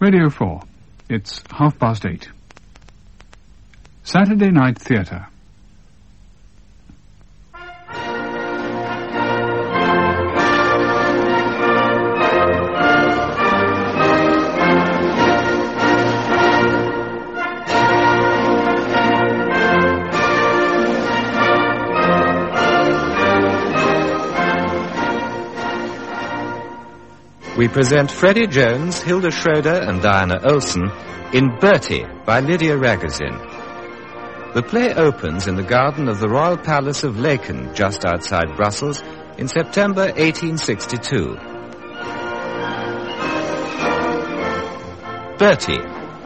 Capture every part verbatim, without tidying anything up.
Radio four. It's half past eight. Saturday Night Theatre. We present Freddie Jones, Hilda Schroeder and Diana Olsen in Bertie by Lydia Ragozin. The play opens in the garden of the Royal Palace of Laeken, just outside Brussels, in September eighteen sixty-two. Bertie.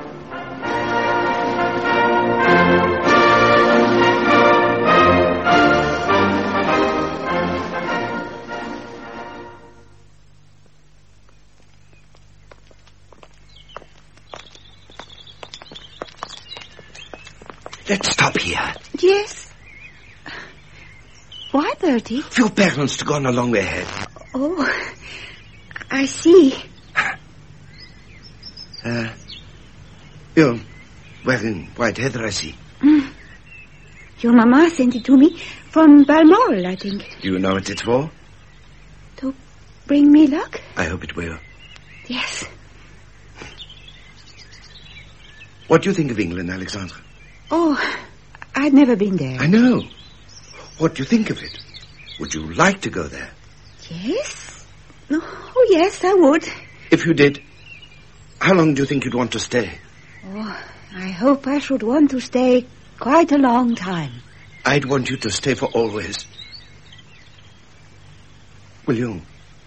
Let's stop here. Yes. Why, Bertie? Few parents to go on a long way ahead. Oh, I see. Uh, you're wearing white heather, I see. Mm. Your mama sent it to me from Balmoral, I think. Do you know what it's for? To bring me luck? I hope it will. Yes. What do you think of England, Alexandra? Oh, I've never been there. I know. What do you think of it? Would you like to go there? Yes. Oh, yes, I would. If you did, how long do you think you'd want to stay? Oh, I hope I should want to stay quite a long time. I'd want you to stay for always. Will you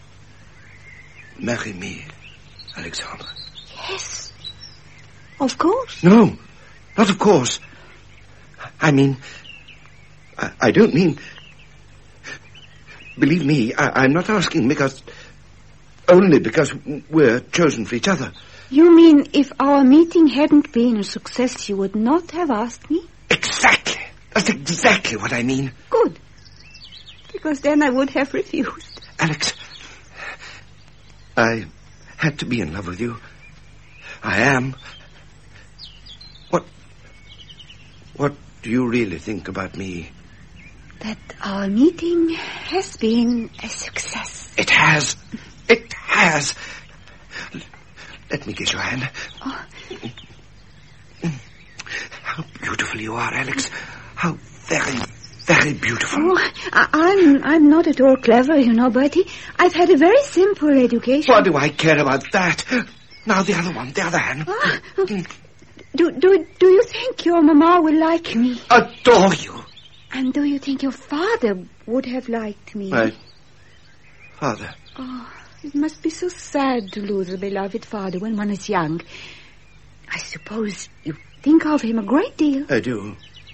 marry me, Alexandra? Yes. Of course. No, not of course. I mean, I, I don't mean... Believe me, I, I'm not asking because... Only because we're chosen for each other. You mean if our meeting hadn't been a success, you would not have asked me? Exactly. That's exactly what I mean. Good. Because then I would have refused. Alex, I had to be in love with you. I am. What... What do you really think about me? That our meeting has been a success. It has. It has. Let me kiss your hand. Oh. How beautiful you are, Alex. How very, very beautiful. Oh, I, I'm I'm not at all clever, you know, Bertie. I've had a very simple education. What do I care about that? Now the other one, the other hand. Ah, do, do, do you think your mama will like me? Adore you. And do you think your father would have liked me? My father? Oh, it must be so sad to lose a beloved father when one is young. I suppose you think of him a great deal. I do.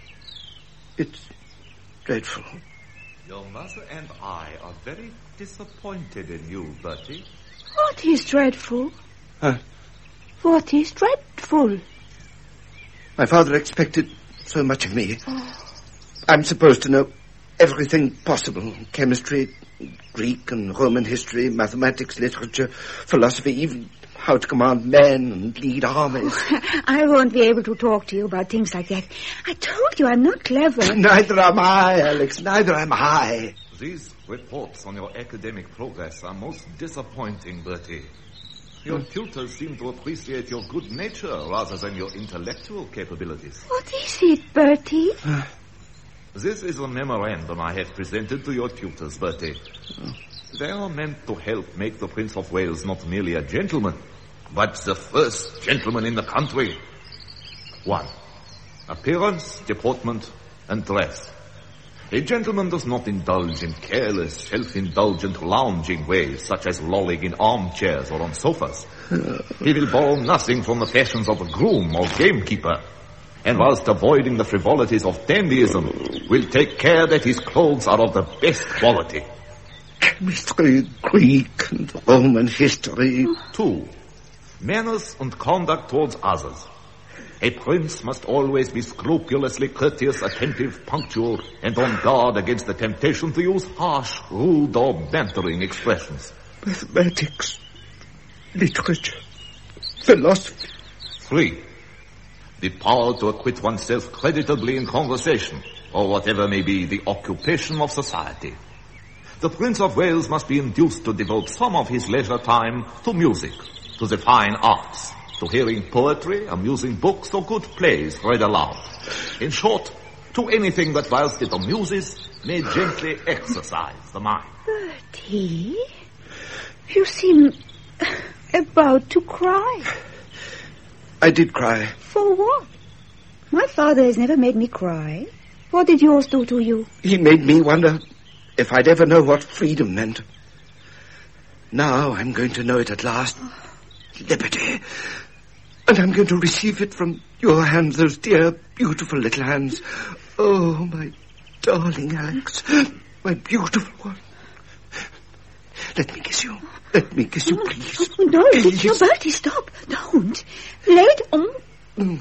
It's dreadful. Your mother and I are very disappointed in you, Bertie. What is dreadful? Huh? What is dreadful? My father expected so much of me. Oh. I'm supposed to know everything possible. Chemistry, Greek and Roman history, mathematics, literature, philosophy, even how to command men and lead armies. Oh, I won't be able to talk to you about things like that. I told you I'm not clever. Neither am I, Alex. Neither am I. These reports on your academic progress are most disappointing, Bertie. Your tutors seem to appreciate your good nature rather than your intellectual capabilities. What is it, Bertie? This is a memorandum I have presented to your tutors, Bertie. They are meant to help make the Prince of Wales not merely a gentleman, but the first gentleman in the country. One, appearance, deportment, and dress. A gentleman does not indulge in careless, self-indulgent lounging ways, such as lolling in armchairs or on sofas. He will borrow nothing from the fashions of a groom or gamekeeper, and whilst avoiding the frivolities of dandyism, will take care that his clothes are of the best quality. Chemistry, Greek and Roman history. Two, manners and conduct towards others. A prince must always be scrupulously courteous, attentive, punctual, and on guard against the temptation to use harsh, rude, or bantering expressions. Mathematics, literature, philosophy. Three, the power to acquit oneself creditably in conversation, or whatever may be the occupation of society. The Prince of Wales must be induced to devote some of his leisure time to music, to the fine arts, to hearing poetry, amusing books, or good plays read aloud. In short, to anything that, whilst it amuses, may gently exercise the mind. Bertie, you seem about to cry. I did cry. For what? My father has never made me cry. What did yours do to you? He made me wonder if I'd ever know what freedom meant. Now I'm going to know it at last. Liberty. And I'm going to receive it from your hands, those dear, beautiful little hands. Oh, my darling Alex. My beautiful one. Let me kiss you. Let me kiss you, please. Oh, no, please. no, Bertie, stop. Don't. Lay on. Mm.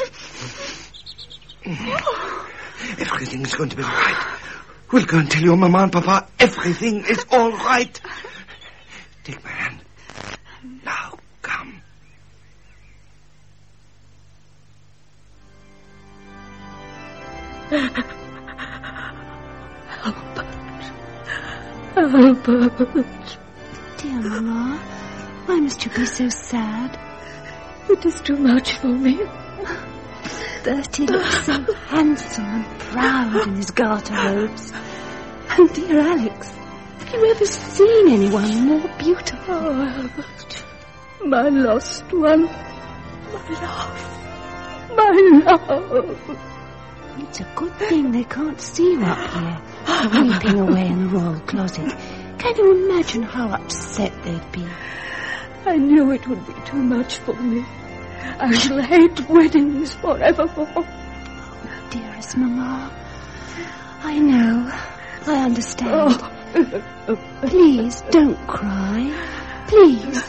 Everything's going to be all right. We'll go and tell your Mama and Papa everything is all right. Take my hand. Now, come. Albert. Albert. Dear Mama, why must you be so sad? It is too much for me. Bertie looks so handsome and proud in his garter robes. And dear Alex, have you ever seen anyone more beautiful? Oh, Albert, my lost one, my love, my love. It's a good thing they can't see you up here, weeping away in the royal closet. Can you imagine how upset they'd be? I knew it would be too much for me. I shall hate weddings forevermore. Oh, dearest Mama, I know, I understand. Oh. Please, don't cry. Please.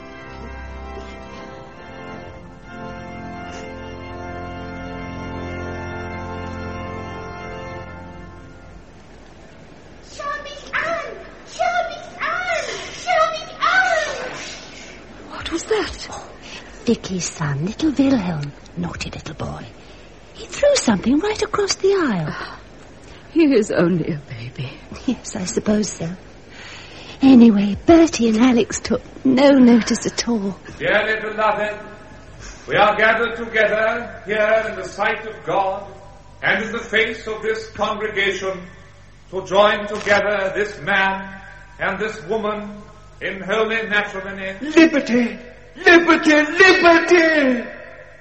Show me Anne! Show me Anne! Show me Anne! What was that? Oh, Vicky's son, little Wilhelm. Naughty little boy. He threw something right across the aisle. He is only a baby. Yes, I suppose so. Anyway, Bertie and Alex took no notice at all. Dearly beloved, we are gathered together here in the sight of God and in the face of this congregation to join together this man and this woman in holy matrimony. Liberty! Liberty! Liberty!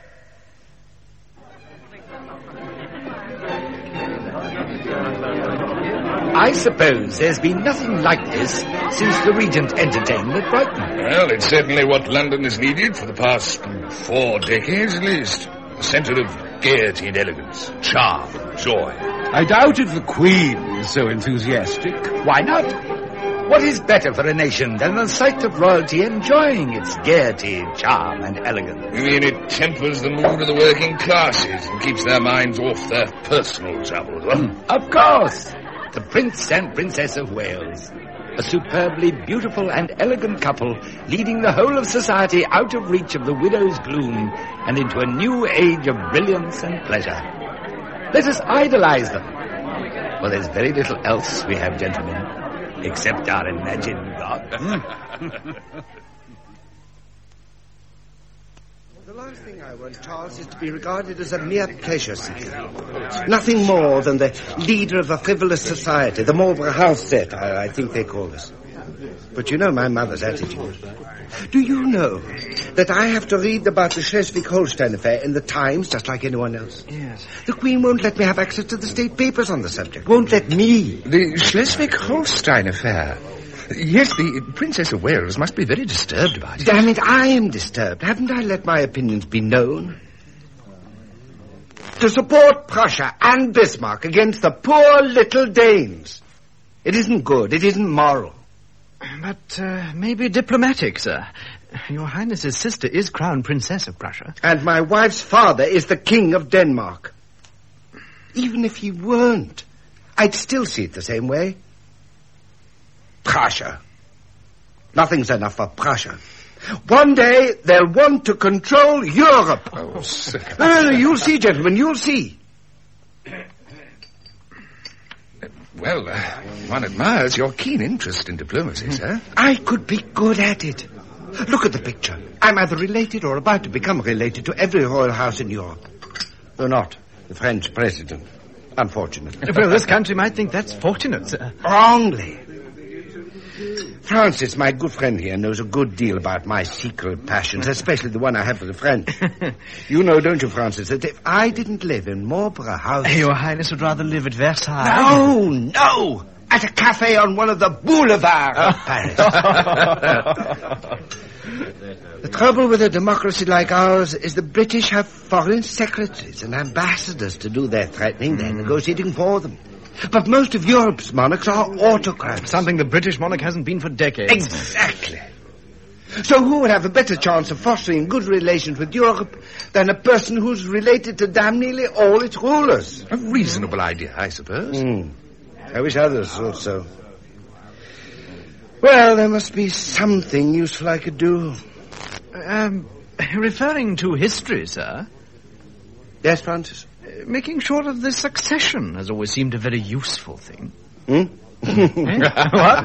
I suppose there's been nothing like this since the Regent entertained at Brighton. Well, it's certainly what London has needed for the past four decades at least. A centre of gaiety and elegance, charm, joy. I doubt if the Queen is so enthusiastic. Why not? What is better for a nation than the sight of royalty enjoying its gaiety, charm, and elegance? You mean it tempers the mood of the working classes and keeps their minds off their personal troubles, huh? Of course. The Prince and Princess of Wales. A superbly beautiful and elegant couple leading the whole of society out of reach of the widow's gloom and into a new age of brilliance and pleasure. Let us idolize them. For there's very little else we have, gentlemen, except our imagined God. The last thing I want, Charles, is to be regarded as a mere pleasure seeker. Nothing more than the leader of a frivolous society, the Marlborough House set, I, I think they call us. But you know my mother's attitude. Do you know that I have to read about the Schleswig-Holstein affair in the Times, just like anyone else? Yes. The Queen won't let me have access to the state papers on the subject. Won't let me. The Schleswig-Holstein affair. Yes, the Princess of Wales must be very disturbed about it. Damn it, I am disturbed. Haven't I let my opinions be known? To support Prussia and Bismarck against the poor little Danes. It isn't good. It isn't moral. But uh, maybe diplomatic, sir. Your Highness's sister is Crown Princess of Prussia. And my wife's father is the King of Denmark. Even if he weren't, I'd still see it the same way. Prussia. Nothing's enough for Prussia. One day they'll want to control Europe. Oh, sir. No, no, no, you'll see, gentlemen, you'll see. Well, uh, one admires your keen interest in diplomacy, sir. I could be good at it. Look at the picture. I'm either related or about to become related to every royal house in Europe. Though not the French president, unfortunately. Well, this country might think that's fortunate, sir. Wrongly. Francis, my good friend here, knows a good deal about my secret passions, especially the one I have for the French. You know, don't you, Francis, that if I didn't live in Marlborough House... Your Highness would rather live at Versailles. No, no! At a cafe on one of the boulevards of Paris. The trouble with a democracy like ours is the British have foreign secretaries and ambassadors to do their threatening, their negotiating for them. But most of Europe's monarchs are autocrats. Something the British monarch hasn't been for decades. Exactly. So who would have a better chance of fostering good relations with Europe than a person who's related to damn nearly all its rulers? A reasonable idea, I suppose. Mm. I wish others thought so. Well, there must be something useful I could do. Um, referring to history, sir. Yes, Francis? Uh, making sure of the succession has always seemed a very useful thing. Hmm? What?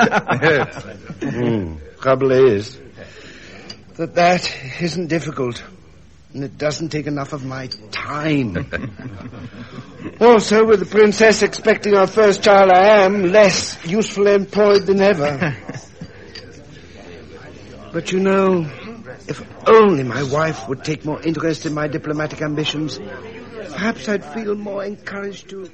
mm. Trouble is that that isn't difficult. And it doesn't take enough of my time. Also, with the princess expecting our first child, I am less usefully employed than ever. But you know, if only my wife would take more interest in my diplomatic ambitions, perhaps I'd feel more encouraged to...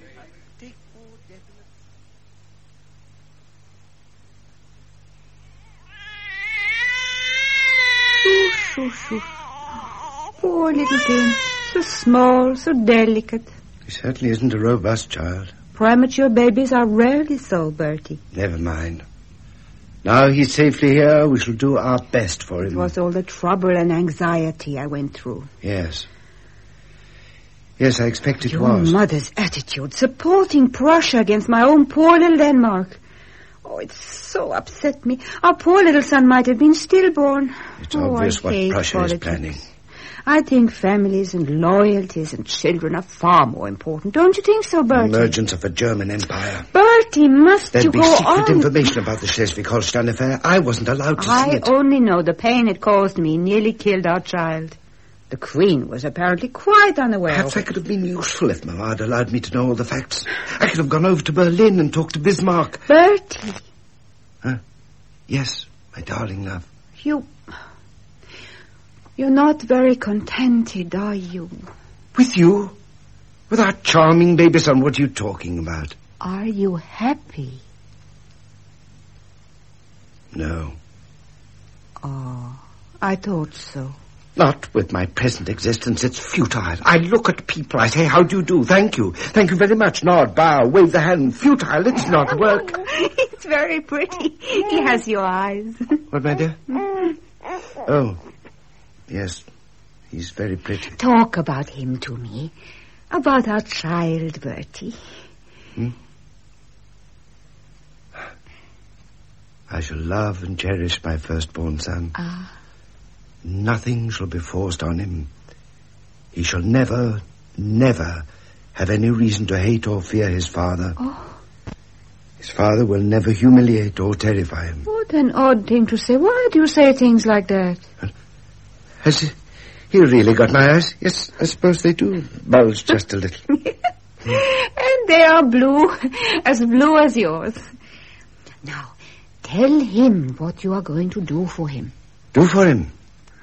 Shoo, shoo, shoo. Poor little thing. So small, so delicate. He certainly isn't a robust child. Premature babies are rarely so, Bertie. Never mind. Now he's safely here, we shall do our best for him. It was all the trouble and anxiety I went through. Yes. Yes, I expect it Your was. Your mother's attitude, supporting Prussia against my own poor little Denmark. Oh, it so upset me. Our poor little son might have been stillborn. It's oh, obvious I what hate Prussia politics. is planning. I think families and loyalties and children are far more important. Don't you think so, Bertie? Emergence of a German empire. Bertie, must There'd you be go secret on? information about the Schleswig-Holstein affair. I wasn't allowed to I see it. only know the pain it caused me nearly killed our child. The Queen was apparently quite unaware Perhaps of I could have been useful if Mamma had allowed me to know all the facts. I could have gone over to Berlin and talked to Bismarck. Bertie. Huh? Yes, my darling love. You... You're not very contented, are you? With you? With our charming baby son, what are you talking about? Are you happy? No. Oh, I thought so. Not with my present existence. It's futile. I look at people. I say, how do you do? Thank you. Thank you very much. Nod, bow, wave the hand. Futile. It's not work. It's very pretty. He has your eyes. What, my dear? Oh. Yes, he's very pretty. Talk about him to me. About our child, Bertie. Hmm? I shall love and cherish my firstborn son. Ah. Nothing shall be forced on him. He shall never, never have any reason to hate or fear his father. Oh. His father will never humiliate or terrify him. What an odd thing to say. Why do you say things like that? Has he, he really got my eyes? Yes, I suppose they do bulge just a little. And they are blue, as blue as yours. Now, tell him what you are going to do for him. Do for him?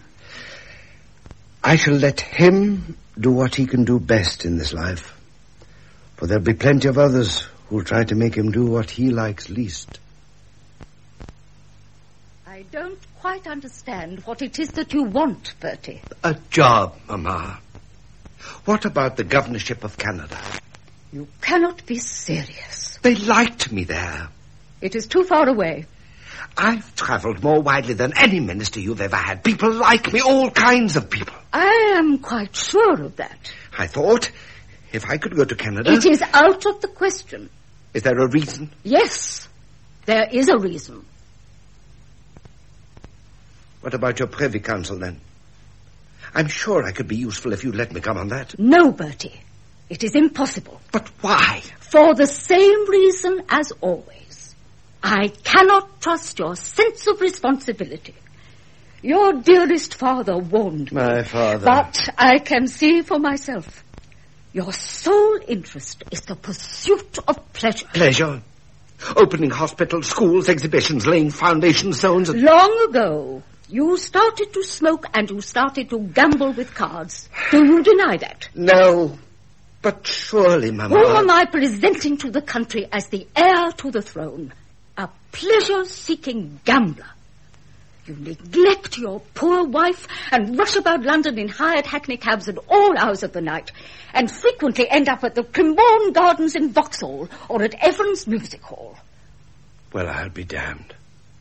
I shall let him do what he can do best in this life. For there'll be plenty of others who'll try to make him do what he likes least. I don't quite understand what it is that you want, Bertie. A job, Mamma. What about the governorship of Canada? You cannot be serious. They liked me there. It is too far away. I've travelled more widely than any minister you've ever had. People like me, all kinds of people. I am quite sure of that. I thought, if I could go to Canada... It is out of the question. Is there a reason? Yes, there is a reason. What about your Privy Council, then? I'm sure I could be useful if you'd let me come on that. No, Bertie. It is impossible. But why? For the same reason as always. I cannot trust your sense of responsibility. Your dearest father warned me. My father. But I can see for myself. Your sole interest is the pursuit of pleasure. Pleasure? Opening hospitals, schools, exhibitions, laying foundation stones. And... Long ago, you started to smoke and you started to gamble with cards. Do you deny that? No. But surely, Mamma... Who am I presenting to the country as the heir to the throne? A pleasure-seeking gambler. You neglect your poor wife and rush about London in hired hackney cabs at all hours of the night, and frequently end up at the Crimborne Gardens in Vauxhall or at Evans Music Hall. Well, I'll be damned.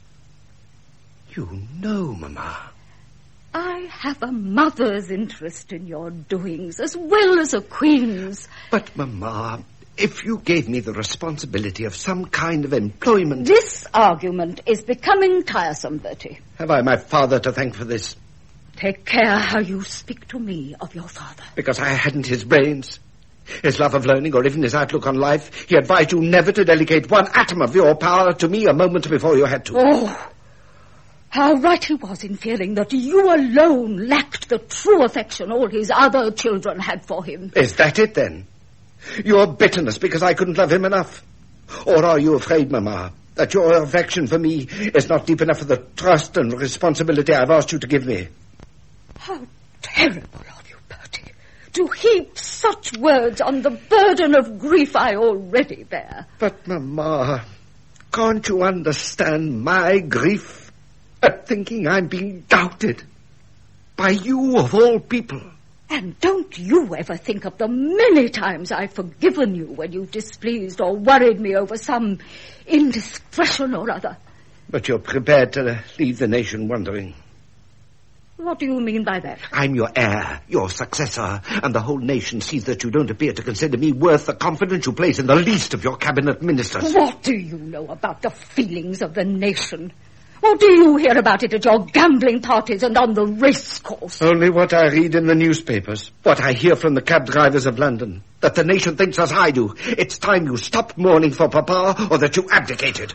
You know, Mamma. I have a mother's interest in your doings as well as a queen's. But, Mamma, if you gave me the responsibility of some kind of employment... This argument is becoming tiresome, Bertie. Have I my father to thank for this? Take care how you speak to me of your father. Because I hadn't his brains, his love of learning, or even his outlook on life. He advised you never to delegate one atom of your power to me a moment before you had to. Oh, how right he was in feeling that you alone lacked the true affection all his other children had for him. Is that it, then? Your bitterness because I couldn't love him enough? Or are you afraid, Mamma, that your affection for me is not deep enough for the trust and responsibility I've asked you to give me? How terrible of you, Bertie, to heap such words on the burden of grief I already bear. But, Mamma, can't you understand my grief at thinking I'm being doubted by you of all people? And don't you ever think of the many times I've forgiven you when you displeased or worried me over some indiscretion or other. But you're prepared to leave the nation wondering. What do you mean by that? I'm your heir, your successor, and the whole nation sees that you don't appear to consider me worth the confidence you place in the least of your cabinet ministers. What do you know about the feelings of the nation? What do you hear about it at your gambling parties and on the race course? Only what I read in the newspapers, what I hear from the cab drivers of London, that the nation thinks as I do. It's time you stopped mourning for Papa, or that you abdicated.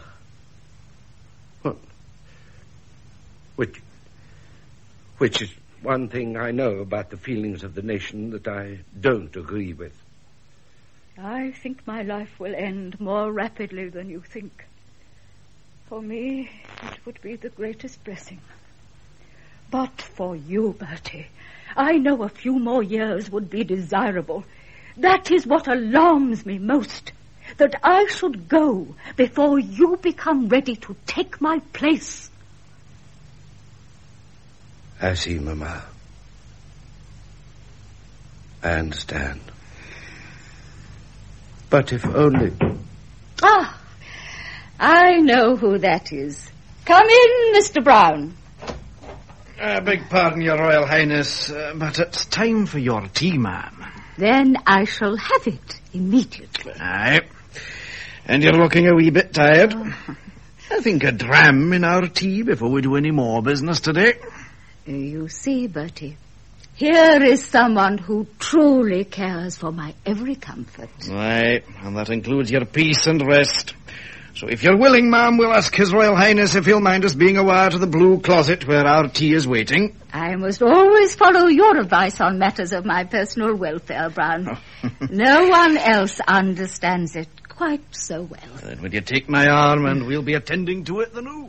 What? Which, which is one thing I know about the feelings of the nation that I don't agree with. I think my life will end more rapidly than you think. For me, it would be the greatest blessing. But for you, Bertie, I know a few more years would be desirable. That is what alarms me most, that I should go before you become ready to take my place. I see, Mamma. I understand. But if only... Ah! I know who that is. Come in, Mister Brown. I beg pardon, Your Royal Highness, uh, but it's time for your tea, ma'am. Then I shall have it immediately. Aye. And you're looking a wee bit tired. Oh. I think a dram in our tea before we do any more business today. You see, Bertie, here is someone who truly cares for my every comfort. Aye, and that includes your peace and rest. So if you're willing, ma'am, we'll ask His Royal Highness if he'll mind us being a wire to the blue closet where our tea is waiting. I must always follow your advice on matters of my personal welfare, Brown. No one else understands it quite so well. Then will you take my arm and we'll be attending to it, the new.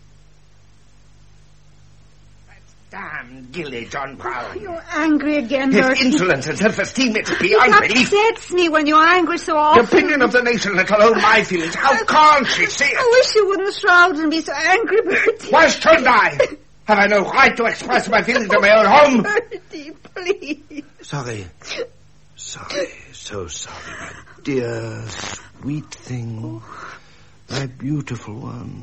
Damn Gilly, John Brown. Oh, you're angry again, His Bertie. insolence and self-esteem, it's beyond It belief. upsets me when you're angry so often. The opinion of the nation, let alone my feelings. How can't she see it? I wish you wouldn't shroud and be so angry, Bertie. Why shouldn't I? Have I no right to express my feelings in my own home? Bertie, please. Sorry. Sorry. So sorry, my dear, sweet thing. My beautiful one.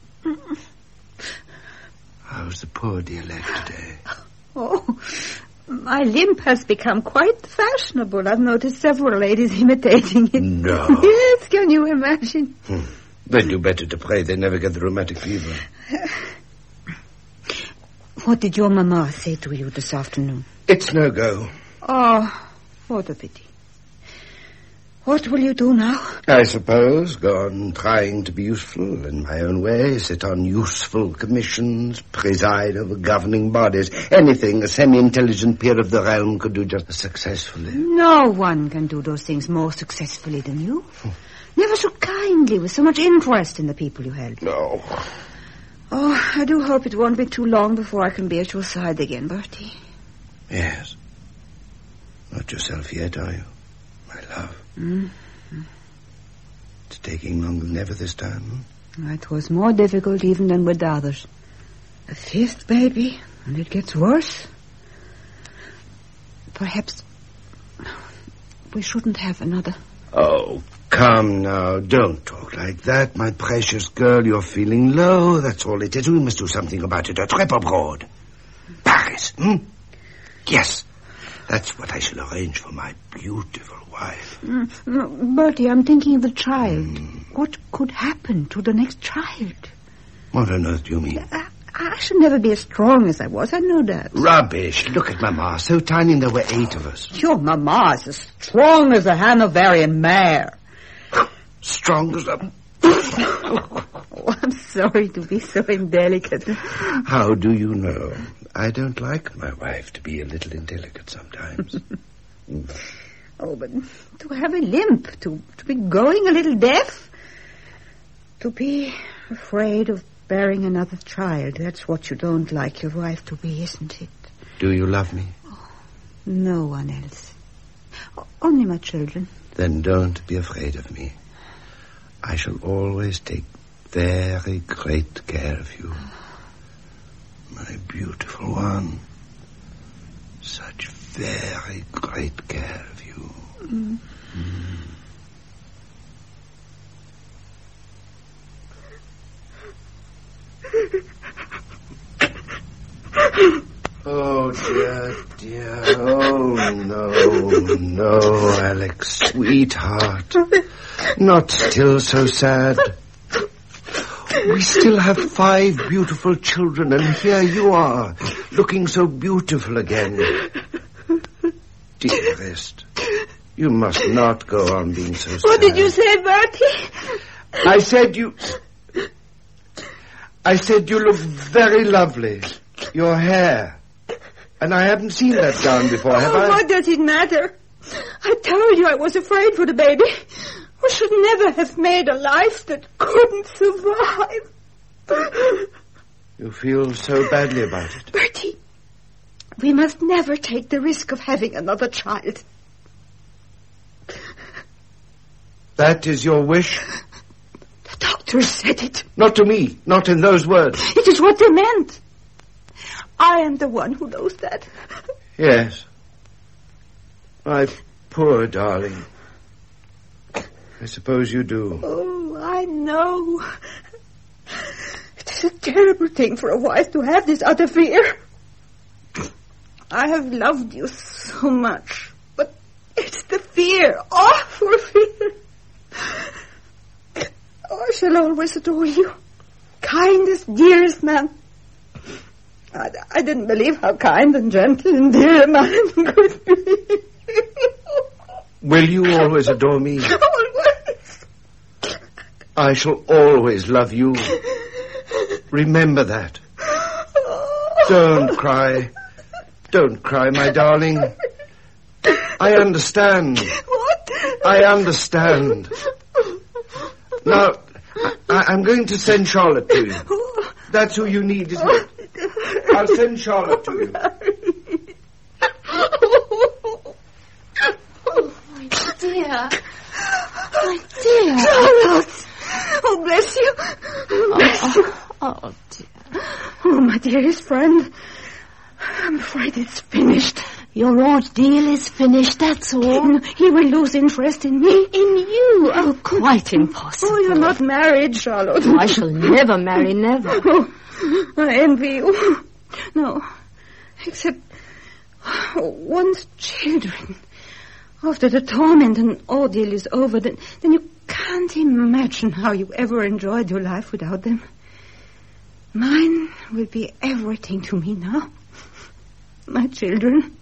How's the poor dear lad today? Oh, my limp has become quite fashionable. I've noticed several ladies imitating it. No. Yes, can you imagine? Hmm. Then you better to pray they never get the rheumatic fever. What did your mamma say to you this afternoon? It's no go. Oh, what a pity. What will you do now? I suppose go on trying to be useful in my own way, sit on useful commissions, preside over governing bodies, anything a semi-intelligent peer of the realm could do just as successfully. No one can do those things more successfully than you. Never so kindly, with so much interest in the people you help. No. Oh, I do hope it won't be too long before I can be at your side again, Bertie. Yes. Not yourself yet, are you, my love? Mm-hmm. It's taking longer than ever this time. Hmm? It was more difficult even than with the others. A fifth baby, and it gets worse. Perhaps we shouldn't have another. Oh, come now. Don't talk like that, my precious girl. You're feeling low. That's all it is. We must do something about it. A trip abroad. Paris, hmm? Yes. That's what I shall arrange for my beautiful wife. Mm, no, Bertie, I'm thinking of the child. Mm. What could happen to the next child? What on earth do you mean? I, I should never be as strong as I was. I know that. Rubbish. Look at Mamma. So tiny and there were eight of us. Your Mamma is as strong as a Hanoverian mare. Strong as a... Oh, I'm sorry to be so indelicate. How do you know? I don't like my wife to be a little indelicate sometimes. Oh, but to have a limp, to, to be going a little deaf, to be afraid of bearing another child, that's what you don't like your wife to be, isn't it? Do you love me? Oh, no one else. O- only my children. Then don't be afraid of me. I shall always take very great care of you. My beautiful one. Such very great care of you. Mm. Mm. Oh, dear, dear. Oh, no, no, Alex, sweetheart. Not still so sad. We still have five beautiful children, and here you are, looking so beautiful again. Dearest, you must not go on being so sad. What did you say, Bertie? I said you... I said you look very lovely. Your hair. And I haven't seen that gown before, have oh, I? What does it matter? I told you I was afraid for the baby. I should never have made a life that couldn't survive. You feel so badly about it. Bertie, we must never take the risk of having another child. That is your wish? The doctor said it. Not to me, not in those words. It is what they meant. I am the one who knows that. Yes. My poor darling. I suppose you do. Oh, I know. It is a terrible thing for a wife to have this utter fear. I have loved you so much, but it's the fear, awful fear. Oh, I shall always adore you. Kindest, dearest man. I, I didn't believe how kind and gentle and dear a man could be. Will you always adore me? Always. I shall always love you. Remember that. Don't cry. Don't cry, my darling. I understand. What? I understand. Now, I, I'm going to send Charlotte to you. That's who you need, isn't it? I'll send Charlotte to you. Dear. My dear. Charlotte. Oh, bless you. Bless you. Oh, oh, dear. Oh, my dearest friend. I'm afraid it's finished. Your ordeal is finished, that's all. He will lose interest in me. In you? Oh, quite impossible. Oh, you're not married, Charlotte. Oh, I shall never marry, never. Oh, I envy you. No, except one's children. After the torment and ordeal is over, then, then you can't imagine how you ever enjoyed your life without them. Mine will be everything to me now. My children.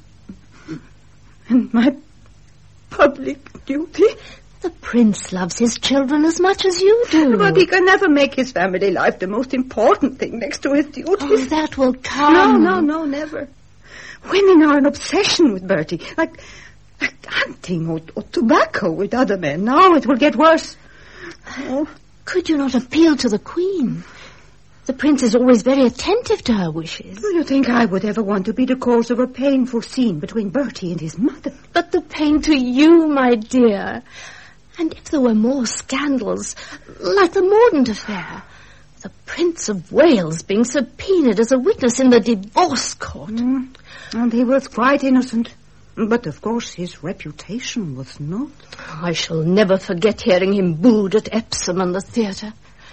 And my public duty. The prince loves his children as much as you do. But he can never make his family life the most important thing next to his duties. Oh, that will come. No, no, no, never. Women are an obsession with Bertie. Like, like hunting or, or tobacco with other men. Now it will get worse. Oh. Could you not appeal to the Queen? The prince is always very attentive to her wishes. Do you think I would ever want to be the cause of a painful scene between Bertie and his mother? But the pain to you, my dear. And if there were more scandals, like the Mordaunt affair, the Prince of Wales being subpoenaed as a witness in the divorce court. Mm. And he was quite innocent. But, of course, his reputation was not. I shall never forget hearing him booed at Epsom and the theatre.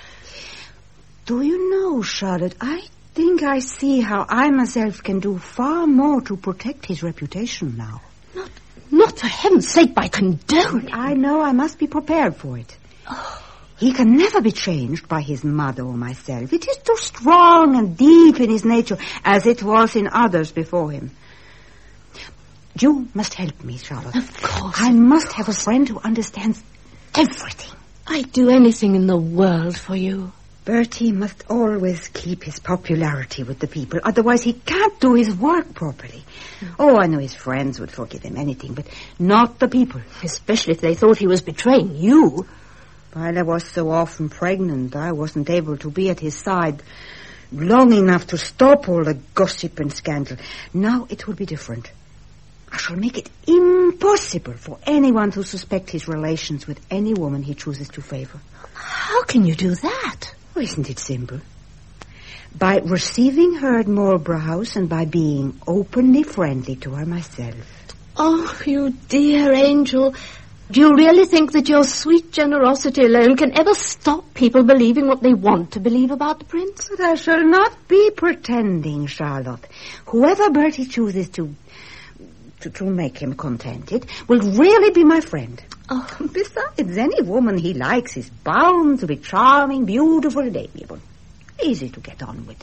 Do you know, Charlotte, I think I see how I myself can do far more to protect his reputation now. Not, not for heaven's sake by condoning. I know I must be prepared for it. Oh. He can never be changed by his mother or myself. It is too strong and deep in his nature, as it was in others before him. You must help me, Charlotte. Of course. I must have a friend who understands everything. I'd do anything in the world for you. Bertie must always keep his popularity with the people, otherwise he can't do his work properly. Mm. Oh, I know his friends would forgive him anything, but not the people. Especially if they thought he was betraying you. While I was so often pregnant, I wasn't able to be at his side long enough to stop all the gossip and scandal. Now it will be different. I shall make it impossible for anyone to suspect his relations with any woman he chooses to favor. How can you do that? Oh, isn't it simple? By receiving her at Marlborough House and by being openly friendly to her myself. Oh, you dear angel. Do you really think that your sweet generosity alone can ever stop people believing what they want to believe about the prince? But I shall not be pretending, Charlotte. Whoever Bertie chooses to... To, to make him contented, will really be my friend. Oh, besides, any woman he likes is bound to be charming, beautiful, and amiable. Easy to get on with.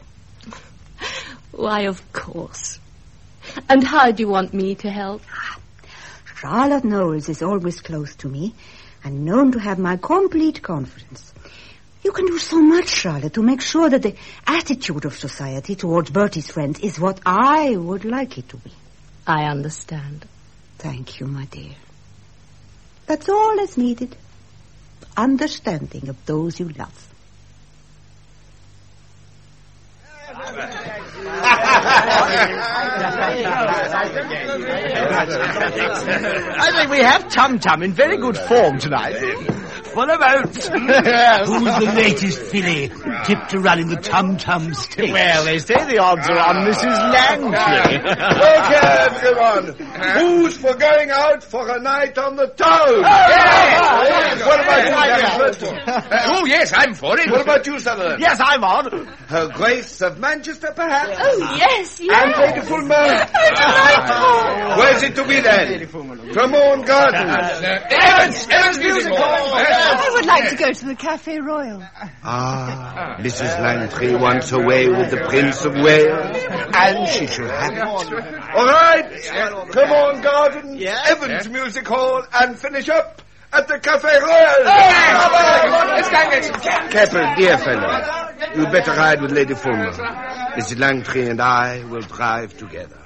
Why, of course. And how do you want me to help? Charlotte Knowles is always close to me and known to have my complete confidence. You can do so much, Charlotte, to make sure that the attitude of society towards Bertie's friends is what I would like it to be. I understand. Thank you, my dear. That's all that's needed. Understanding of those you love. I think we have Tum Tum in very good form tonight. What about? Who's the latest filly tipped to run in the Tum Tum Stakes? Well, they say the odds are on Missus Langtry. Okay, everyone. Who's for going out for a night on the town? Yes. What about you, uh, Oh, yes, I'm for it. What about you, Sutherland? Yes, I'm on. Her Grace of Manchester, perhaps? Oh, yes, yes. And Lady Fulmer? Delightful. Where's it to be then? Tremorne Gardens. Uh, Evans, Evans Music Hall. I would like to go to the Café Royal. Ah, Missus Langtry wants away with the Prince of Wales, and she shall have it. All right, Tremorne Gardens, yes, Evans yes. Music Hall, and finish up at the Café Royal. Let's go and get some cab. Keppel, dear fellow, you'd better ride with Lady Fulmer. Missus Langtry and I will drive together.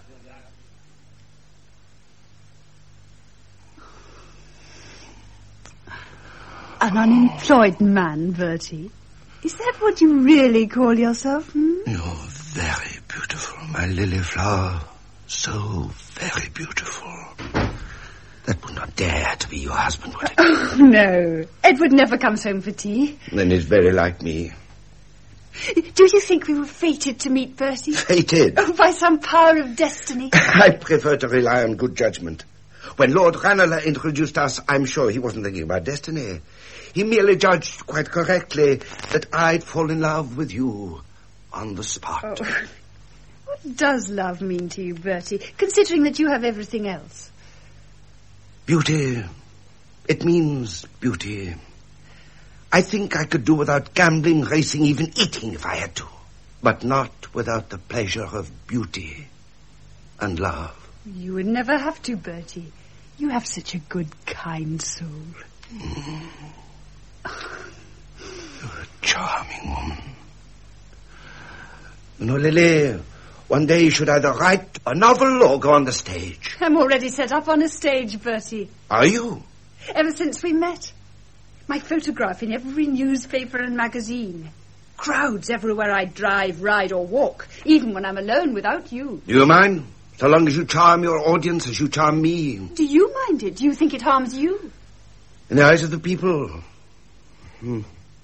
An unemployed man, Bertie. Is that what you really call yourself? Hmm? You're very beautiful, my lily flower. So very beautiful. That would not dare to be your husband, would it? Oh, no. Edward never comes home for tea. Then he's very like me. Do you think we were fated to meet, Bertie? Fated? Oh, by some power of destiny. I prefer to rely on good judgment. When Lord Ranelagh introduced us, I'm sure he wasn't thinking about destiny. He merely judged quite correctly that I'd fall in love with you on the spot. Oh. What does love mean to you, Bertie, considering that you have everything else? Beauty. It means beauty. I think I could do without gambling, racing, even eating if I had to. but not without the pleasure of beauty and love. You would never have to, Bertie. You have such a good, kind soul. Mm. You're a charming woman. You know, Lily, one day you should either write a novel or go on the stage. I'm already set up on a stage, Bertie. Are you? Ever since we met. My photograph in every newspaper and magazine. Crowds everywhere I drive, ride, or walk, even when I'm alone without you. Do you mind? So long as you charm your audience as you charm me. Do you mind it? Do you think it harms you? In the eyes of the people. Hmm.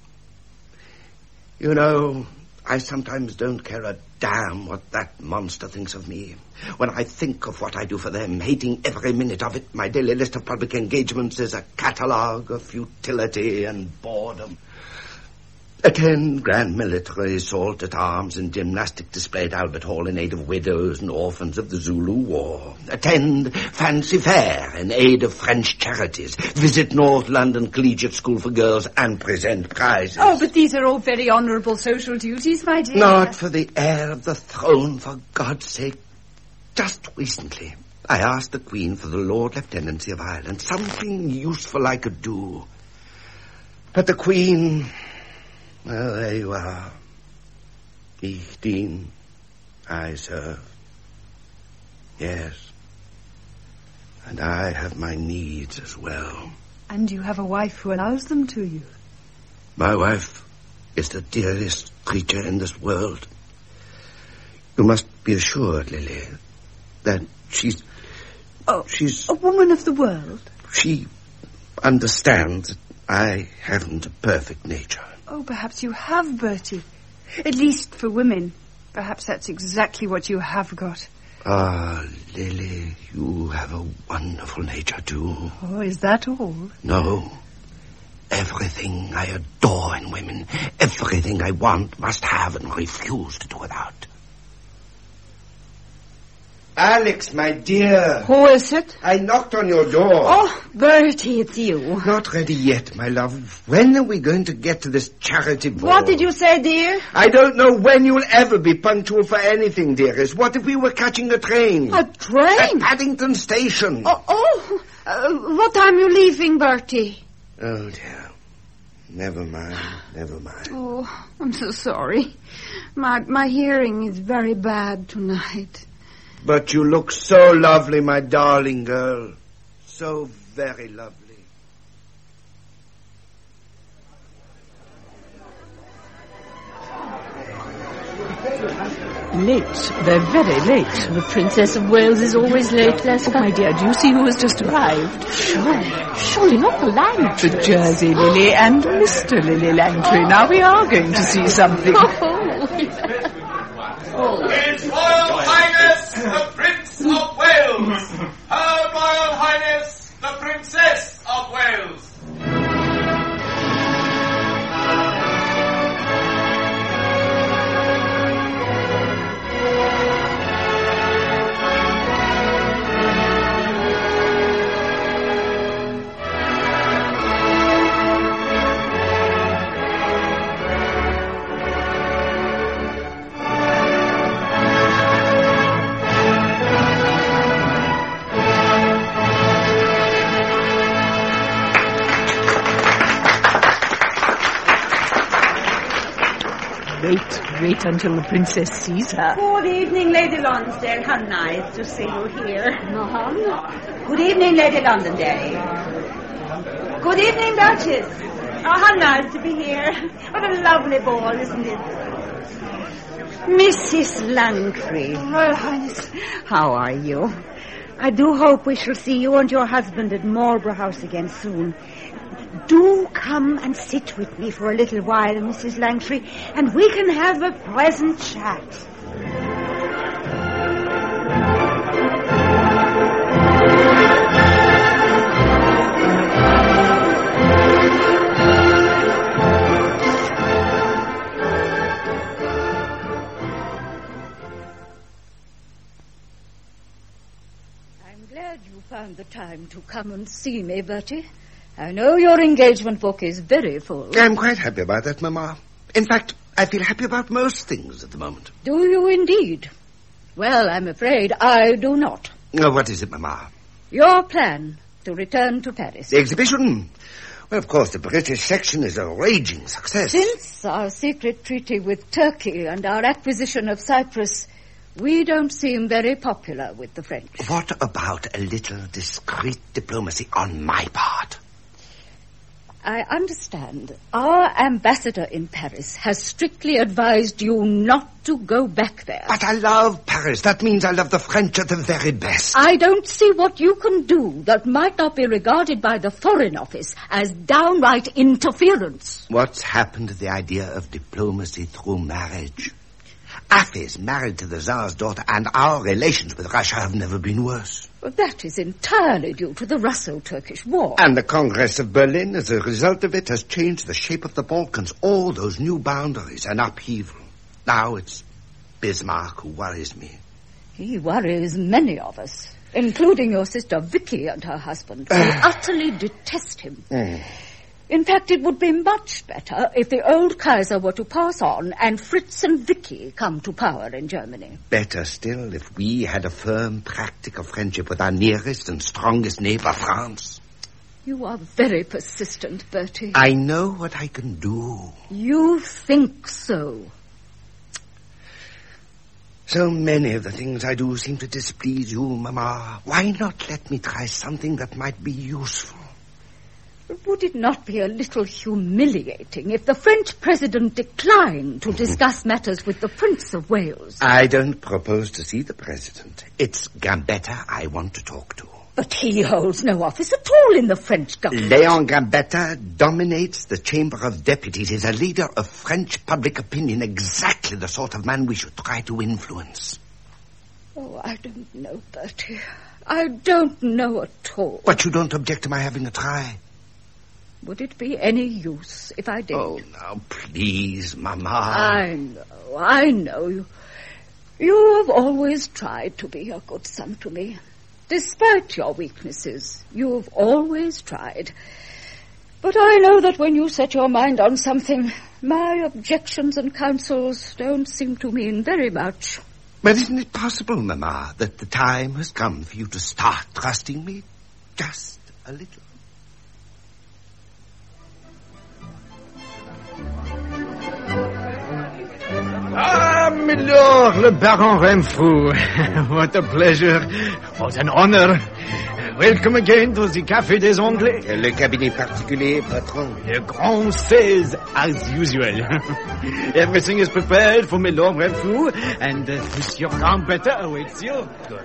You know, I sometimes don't care a damn what that monster thinks of me. When I think of what I do for them, hating every minute of it, my daily list of public engagements is a catalogue of futility and boredom. Attend grand military assault at arms and gymnastic display at Albert Hall in aid of widows and orphans of the Zulu War. Attend fancy fair in aid of French charities. Visit North London Collegiate School for Girls and present prizes. Oh, but these are all very honourable social duties, my dear. Not for the heir of the throne, for God's sake. Just recently, I asked the Queen for the Lord Lieutenancy of Ireland. Something useful I could do. But the Queen... Well, there you are. Ich dien, I serve. Yes. And I have my needs as well. And you have a wife who allows them to you. My wife is the dearest creature in this world. You must be assured, Lily, that she's... Oh, she's... a woman of the world? She understands that I haven't a perfect nature. Oh, perhaps you have, Bertie. At least for women. Perhaps that's exactly what you have got. Ah, Lily, you have a wonderful nature, too. Oh, is that all? No. Everything I adore in women, everything I want, must have and refuse to do without. Alex, my dear. Who is it? I knocked on your door. Oh, Bertie, it's you. Not ready yet, my love. When are we going to get to this charity ball? What did you say, dear? I don't know when you'll ever be punctual for anything, dearest. What if we were catching a train? A train? At Paddington Station. Oh, oh. Uh, what time are you leaving, Bertie? Oh, dear. Never mind, never mind. Oh, I'm so sorry. My, my hearing is very bad tonight. But you look so lovely, my darling girl. So very lovely. Late. They're very late. The Princess of Wales is always late, Leicester. Oh, my dear, do you see who has just arrived? Surely, surely not the Langtry. The Jersey Lily and Mister Lily Langtry. Oh. Now we are going to see something. Oh, yes. Oh. His Royal Highness, the Prince of Wales. Her Royal Highness, the Princess of Wales. Wait, wait until the princess sees her. Good evening, Lady Lonsdale. How nice to see you here. Uh-huh. Good evening, Lady Londonderry. Good evening, Duchess. Oh, how nice to be here. What a lovely ball, isn't it? Missus Langtry. Royal Highness. How are you? I do hope we shall see you and your husband at Marlborough House again soon. Do come and sit with me for a little while, Missus Langtry, and we can have a pleasant chat. I'm glad you found the time to come and see me, Bertie. I know your engagement book is very full. I'm quite happy about that, Mamma. In fact, I feel happy about most things at the moment. Do you indeed? Well, I'm afraid I do not. Oh, what is it, Mamma? Your plan to return to Paris. The exhibition? Well, of course, the British section is a raging success. Since our secret treaty with Turkey and our acquisition of Cyprus, we don't seem very popular with the French. What about a little discreet diplomacy on my part? I understand. Our ambassador in Paris has strictly advised you not to go back there. But I love Paris. That means I love the French at the very best. I don't see what you can do that might not be regarded by the Foreign Office as downright interference. What's happened to the idea of diplomacy through marriage? Afy's married to the Tsar's daughter, and our relations with Russia have never been worse. Well, that is entirely due to the Russo-Turkish War. And the Congress of Berlin, as a result of it, has changed the shape of the Balkans. All those new boundaries, an upheaval. Now it's Bismarck who worries me. He worries many of us, including your sister Vicky and her husband, who utterly detest him. Mm. In fact, it would be much better if the old Kaiser were to pass on and Fritz and Vicky come to power in Germany. Better still if we had a firm, practical friendship with our nearest and strongest neighbor, France. You are very persistent, Bertie. I know what I can do. You think so. So many of the things I do seem to displease you, Mamma. Why not let me try something that might be useful? Would it not be a little humiliating if the French president declined to discuss matters with the Prince of Wales? I don't propose to see the president. It's Gambetta I want to talk to. But he holds no office at all in the French government. Leon Gambetta dominates the Chamber of Deputies. He's a leader of French public opinion, exactly the sort of man we should try to influence. Oh, I don't know, Bertie. I don't know at all. But you don't object to my having a try? Would it be any use if I did? Oh, now, please, Mamma. I know, I know. You, you have always tried to be a good son to me. Despite your weaknesses, you've always tried. But I know that when you set your mind on something, my objections and counsels don't seem to mean very much. But isn't it possible, Mamma, that the time has come for you to start trusting me? Just a little. Ah, milord, le Baron Renfrew. What a pleasure. What an honor. Welcome again to the Café des Anglais. Le cabinet particulier, patron. Le Grand seize, as usual. Everything is prepared for milord Renfrew, and uh, Monsieur Gambetta awaits you. Good.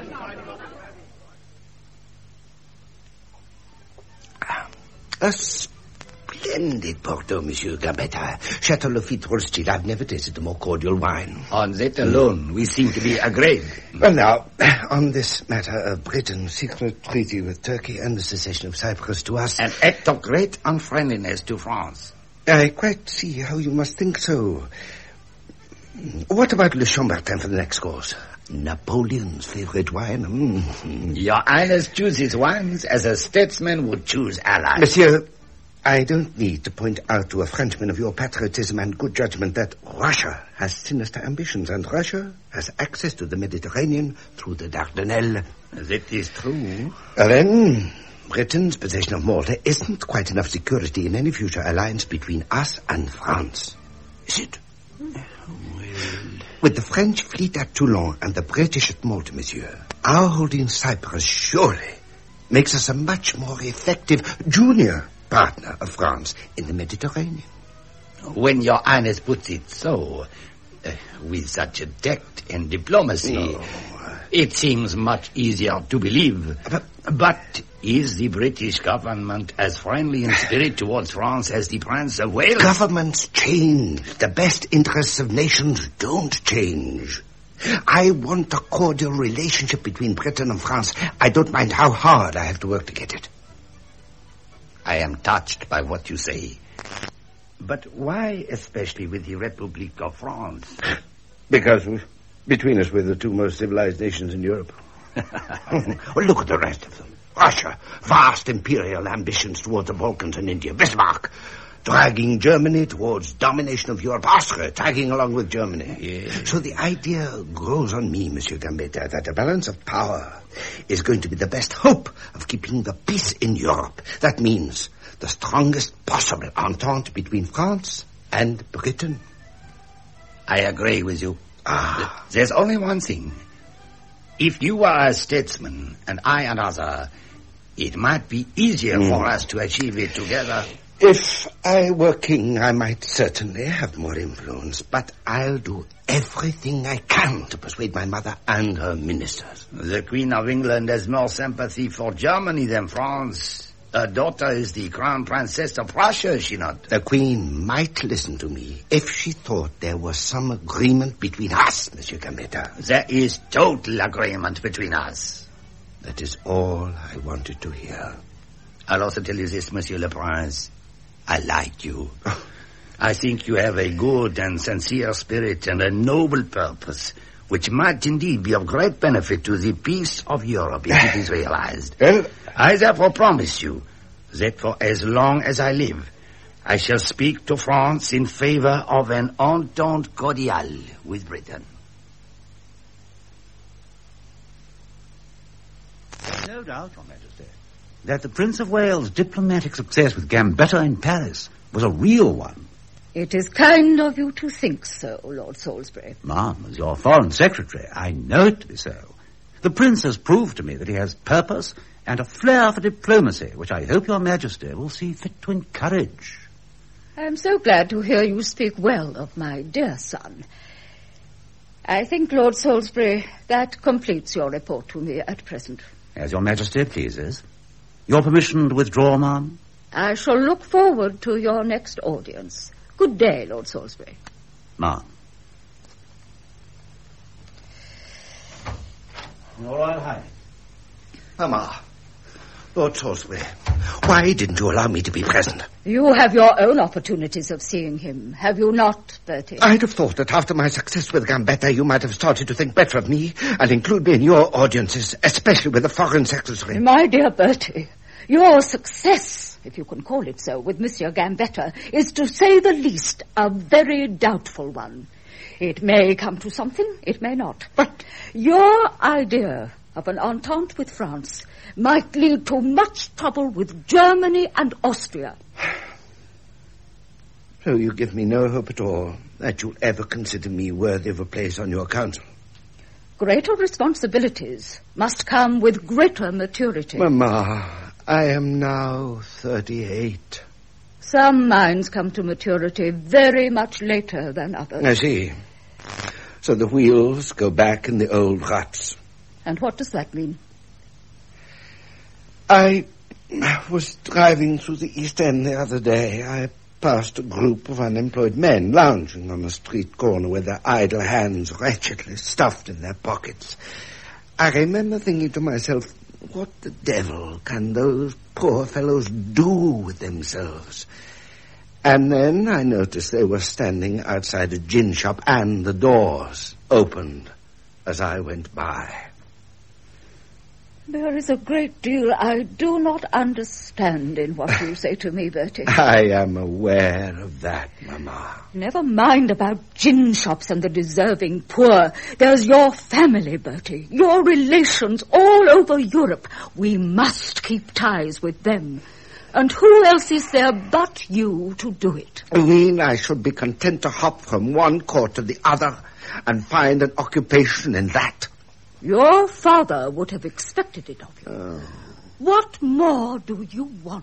A splendid Porto, Monsieur Gambetta. Chateau Lafite Rothschild. I've never tasted a more cordial wine. On that alone, we seem to be agreed. Well, now, on this matter of Britain's secret treaty with Turkey and the secession of Cyprus to us... An act of great unfriendliness to France. I quite see how you must think so. What about Le Chambertin for the next course? Napoleon's favorite wine. Mm. Your Highness chooses wines as a statesman would choose allies. Monsieur, I don't need to point out to a Frenchman of your patriotism and good judgment that Russia has sinister ambitions, and Russia has access to the Mediterranean through the Dardanelles. That is true. Then, Britain's possession of Malta isn't quite enough security in any future alliance between us and France. Is it? With the French fleet at Toulon and the British at Malta, monsieur, our holding Cyprus surely makes us a much more effective junior partner of France in the Mediterranean. When your Highness puts it so, uh, with such a tact and diplomacy, oh. It seems much easier to believe. But, but is the British government as friendly in spirit towards France as the Prince of Wales? Governments change. The best interests of nations don't change. I want a cordial relationship between Britain and France. I don't mind how hard I have to work to get it. I am touched by what you say. But why especially with the Republic of France? Because between us we're the two most civilized nations in Europe. Well, look at the rest of them. Russia, vast imperial ambitions toward the Balkans and India. Bismarck, dragging Germany towards domination of Europe, Austria tagging along with Germany. Yes. So the idea grows on me, Monsieur Gambetta, that a balance of power is going to be the best hope of keeping the peace in Europe. That means the strongest possible entente between France and Britain. I agree with you. Ah. There's only one thing. If you are a statesman and I another, it might be easier mm. for us to achieve it together. If I were king, I might certainly have more influence, but I'll do everything I can to persuade my mother and her ministers. The Queen of England has more sympathy for Germany than France. Her daughter is the Crown Princess of Prussia, is she not? The Queen might listen to me if she thought there was some agreement between us, Monsieur Gambetta. There is total agreement between us. That is all I wanted to hear. I'll also tell you this, Monsieur le Prince. I like you. I think you have a good and sincere spirit and a noble purpose, which might indeed be of great benefit to the peace of Europe if it is realized. Well, I therefore promise you that for as long as I live, I shall speak to France in favor of an entente cordiale with Britain. No doubt, Your Majesty, that the Prince of Wales' diplomatic success with Gambetta in Paris was a real one. It is kind of you to think so, Lord Salisbury. Ma'am, as your Foreign Secretary, I know it to be so. The Prince has proved to me that he has purpose and a flair for diplomacy, which I hope Your Majesty will see fit to encourage. I am so glad to hear you speak well of my dear son. I think, Lord Salisbury, that completes your report to me at present. As Your Majesty pleases. Your permission to withdraw, ma'am? I shall look forward to your next audience. Good day, Lord Salisbury. Ma'am. Your Royal Highness. Mamma, Lord Salisbury, why didn't you allow me to be present? You have your own opportunities of seeing him, have you not, Bertie? I'd have thought that after my success with Gambetta, you might have started to think better of me and include me in your audiences, especially with the Foreign Secretary. My dear Bertie, your success, if you can call it so, with Monsieur Gambetta is, to say the least, a very doubtful one. It may come to something, it may not. But your idea of an entente with France might lead to much trouble with Germany and Austria. So you give me no hope at all that you'll ever consider me worthy of a place on your council? Greater responsibilities must come with greater maturity. Mamma, I am now thirty-eight. Some minds come to maturity very much later than others. I see. So the wheels go back in the old ruts. And what does that mean? I was driving through the East End the other day. I passed a group of unemployed men lounging on a street corner with their idle hands wretchedly stuffed in their pockets. I remember thinking to myself, what the devil can those poor fellows do with themselves? And then I noticed they were standing outside a gin shop and the doors opened as I went by. There is a great deal I do not understand in what you say to me, Bertie. I am aware of that, Mamma. Never mind about gin shops and the deserving poor. There's your family, Bertie. Your relations all over Europe. We must keep ties with them. And who else is there but you to do it? I mean, I should be content to hop from one court to the other and find an occupation in that. Your father would have expected it of you. Oh. What more do you want?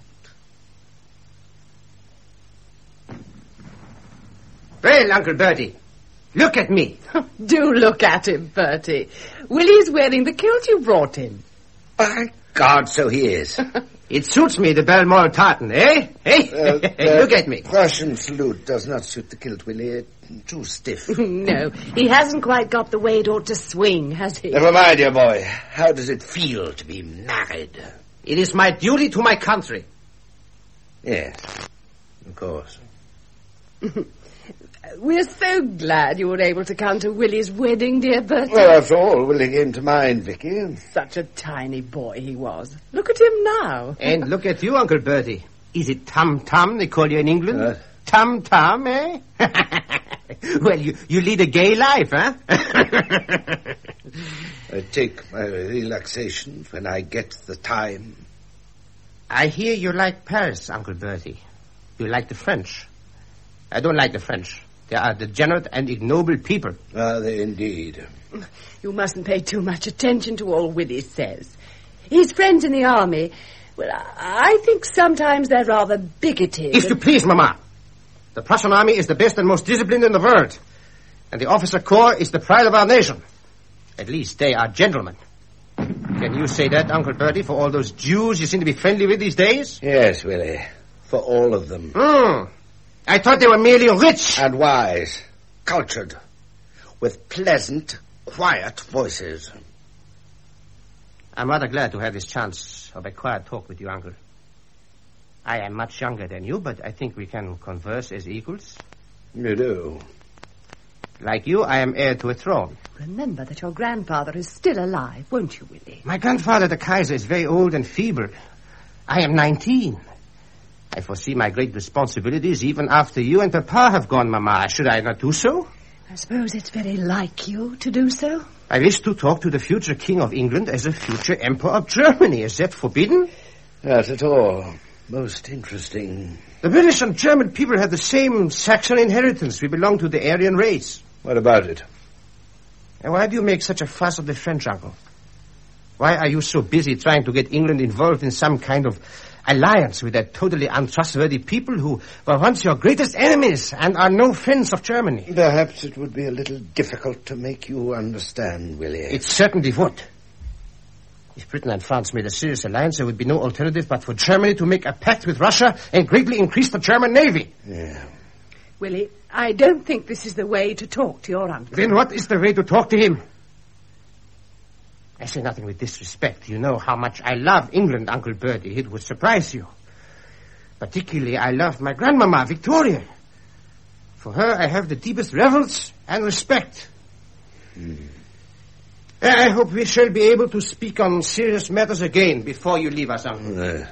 Well, Uncle Bertie, look at me. Do look at him, Bertie. Willie's wearing the kilt you brought him. By God, so he is. It suits me, the Balmoral tartan, eh? Hey, uh, look at me. Prussian salute does not suit the kilt, Willie. It's too stiff. No, he hasn't quite got the way it ought to swing, has he? Never mind, dear boy. How does it feel to be married? It is my duty to my country. Yes, of course. We're so glad you were able to come to Willie's wedding, dear Bertie. Well, after all, Willie came to mind, Vicky. Such a tiny boy he was. Look at him now. And look at you, Uncle Bertie. Is it Tom Tom they call you in England? Uh, Tom Tom, eh? Well, you, you lead a gay life, huh? I take my relaxation when I get the time. I hear you like Paris, Uncle Bertie. You like the French. I don't like the French. They are degenerate and ignoble people. Are they indeed? You mustn't pay too much attention to all Willie says. His friends in the army, well, I think sometimes they're rather bigoted. If you please, Mamma. The Prussian army is the best and most disciplined in the world. And the officer corps is the pride of our nation. At least they are gentlemen. Can you say that, Uncle Bertie, for all those Jews you seem to be friendly with these days? Yes, Willie. For all of them. Hmm. I thought they were merely rich. And wise. Cultured. With pleasant, quiet voices. I'm rather glad to have this chance of a quiet talk with you, Uncle. I am much younger than you, but I think we can converse as equals. You do. Like you, I am heir to a throne. Remember that your grandfather is still alive, won't you, Willie? My grandfather, the Kaiser, is very old and feeble. I am nineteen. I foresee my great responsibilities even after you and Papa have gone, Mamma. Should I not do so? I suppose it's very like you to do so. I wish to talk to the future King of England as a future Emperor of Germany. Is that forbidden? Not at all. Most interesting. The British and German people have the same Saxon inheritance. We belong to the Aryan race. What about it? And why do you make such a fuss of the French, Uncle? Why are you so busy trying to get England involved in some kind of alliance with that totally untrustworthy people who were once your greatest enemies and are no friends of Germany? Perhaps it would be a little difficult to make you understand, Willie. It certainly would. If Britain and France made a serious alliance, there would be no alternative but for Germany to make a pact with Russia and greatly increase the German navy. Yeah. Willie, I don't think this is the way to talk to your uncle. Then what is the way to talk to him? I say nothing with disrespect. You know how much I love England, Uncle Bertie. It would surprise you. Particularly, I love my grandmama, Victoria. For her, I have the deepest reverence and respect. Hmm. I hope we shall be able to speak on serious matters again before you leave us, Uncle. Uh.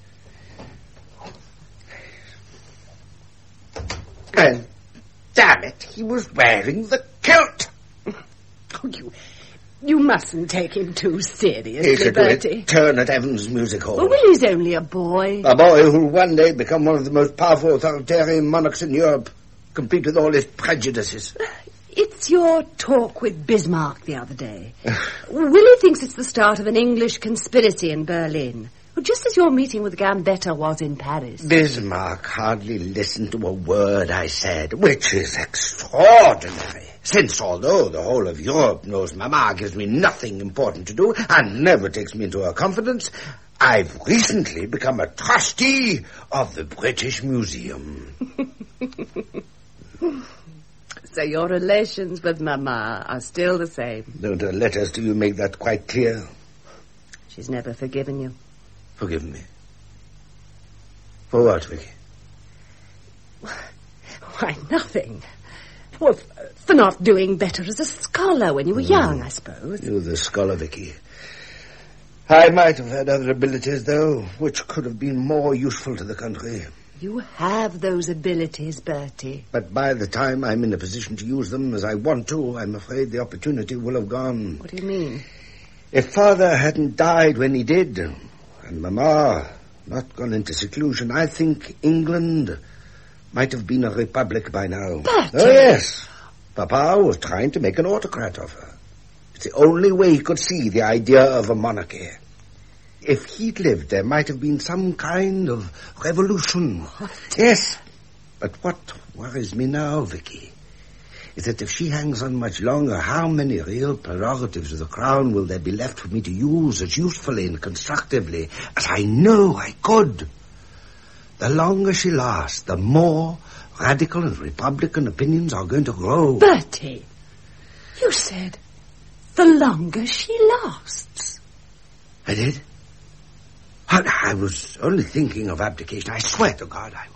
And damn it, he was wearing the kilt. Oh, you... You mustn't take him too seriously, He's a Bertie. turn at Evans Music Hall. Well, Willie's only a boy. A boy who will one day become one of the most powerful authoritarian monarchs in Europe, complete with all his prejudices. It's your talk with Bismarck the other day. Willie thinks it's the start of an English conspiracy in Berlin. Well, just as your meeting with Gambetta was in Paris. Bismarck hardly listened to a word I said, which is extraordinary. Since, although the whole of Europe knows Mama gives me nothing important to do and never takes me into her confidence, I've recently become a trustee of the British Museum. So your relations with Mama are still the same? Don't her letters to you make that quite clear? She's never forgiven you. Forgive me. For what, Vicky? Why, nothing. Well, for not doing better as a scholar when you were mm. young, I suppose. You, the scholar, Vicky. I might have had other abilities, though, which could have been more useful to the country. You have those abilities, Bertie. But by the time I'm in a position to use them as I want to, I'm afraid the opportunity will have gone. What do you mean? If Father hadn't died when he did, and Mama not gone into seclusion, I think England might have been a republic by now. Bertie! Oh, yes. Papa was trying to make an autocrat of her. It's the only way he could see the idea of a monarchy. If he'd lived, there might have been some kind of revolution. What? Yes. But what worries me now, Vicky, is that if she hangs on much longer, how many real prerogatives of the crown will there be left for me to use as usefully and constructively as I know I could? The longer she lasts, the more radical and republican opinions are going to grow. Bertie, you said the longer she lasts. I did? I, I was only thinking of abdication. I swear to God I was.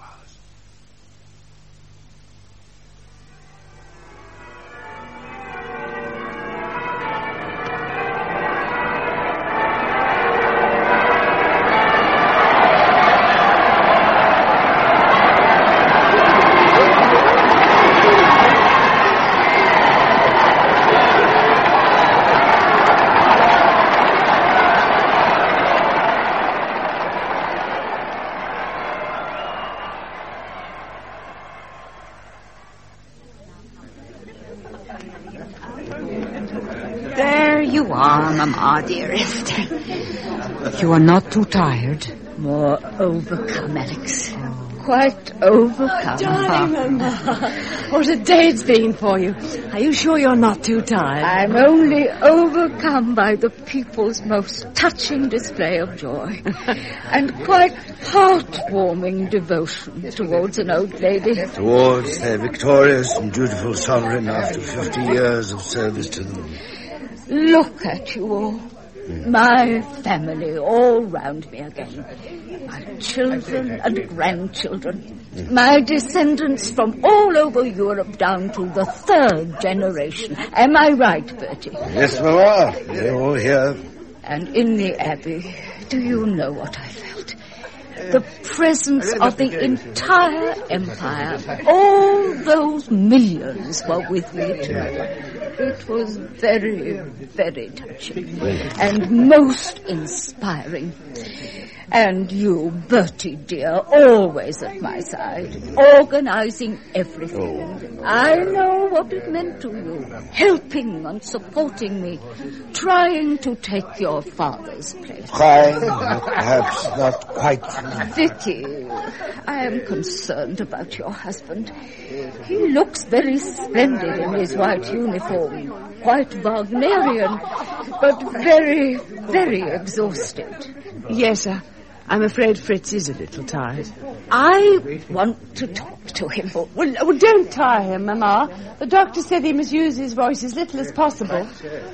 Mamma, Mamma, dearest. You are not too tired? More overcome, Alex. Quite overcome. Darling Mamma, what a day it's been for you. Are you sure you're not too tired? I'm only overcome by the people's most touching display of joy and quite heartwarming devotion towards an old lady. Towards their victorious and dutiful sovereign after fifty years of service to them. Look at you all. My family all round me again. My children and grandchildren. My descendants from all over Europe down to the third generation. Am I right, Bertie? Yes, Mamma. They're all here. And in the Abbey, do you know what I felt? The presence of the entire empire. All those millions were with me too. It was very, very touching and most inspiring. And you, Bertie dear, always at my side, organising everything. I know what it meant to you, helping and supporting me, trying to take your father's place. Trying, perhaps not quite. Vicky, I am concerned about your husband. He looks very splendid in his white uniform, quite Wagnerian, but very, very exhausted. Yes, sir. I'm afraid Fritz is a little tired. I want to talk to him. Well, well, don't tire him, Mamma. The doctor said he must use his voice as little as possible.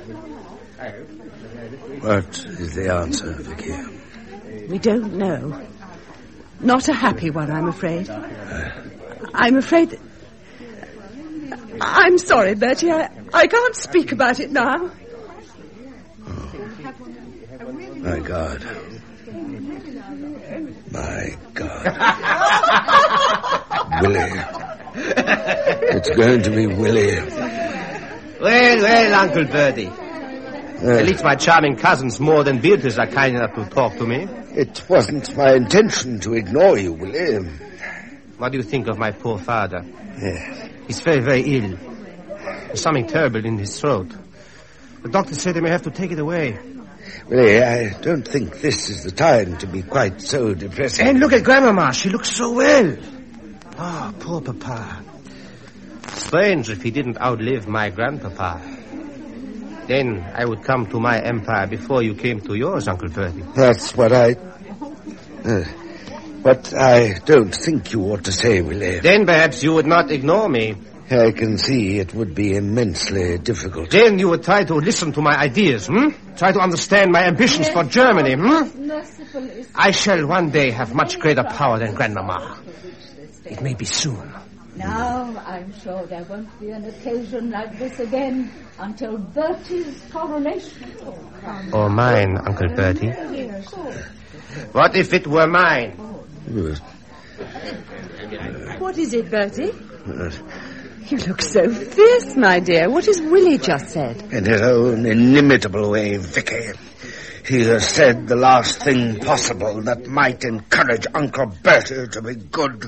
What is the answer, Vicky? We don't know. Not a happy one, I'm afraid. I'm afraid that... I'm sorry, Bertie. I, I can't speak about it now. Oh. My God. My God. Willie. It's going to be Willie. Well, well, Uncle Bertie. Uh, At least my charming cousins, Maud and Beatrice, are kind enough to talk to me. It wasn't my intention to ignore you, Willie. What do you think of my poor father? Yes. He's very, very ill. There's something terrible in his throat. The doctor said they may have to take it away. Willie, I don't think this is the time to be quite so depressing. And look at Grandmama. She looks so well. Oh, poor Papa. Strange if he didn't outlive my grandpapa. Then I would come to my empire before you came to yours, Uncle Bertie. That's what I... Uh, but I don't think you ought to say, Willie. Then perhaps you would not ignore me. I can see it would be immensely difficult. Then you would try to listen to my ideas, hmm? Try to understand my ambitions for Germany, hmm? I shall one day have much greater power than Grandmama. It may be soon. Now I'm sure there won't be an occasion like this again until Bertie's coronation. Or mine, Uncle Bertie. What if it were mine? What is it, Bertie? You look so fierce, my dear. What has Willie just said? In his own inimitable way, Vicky. He has said the last thing possible that might encourage Uncle Bertie to be good.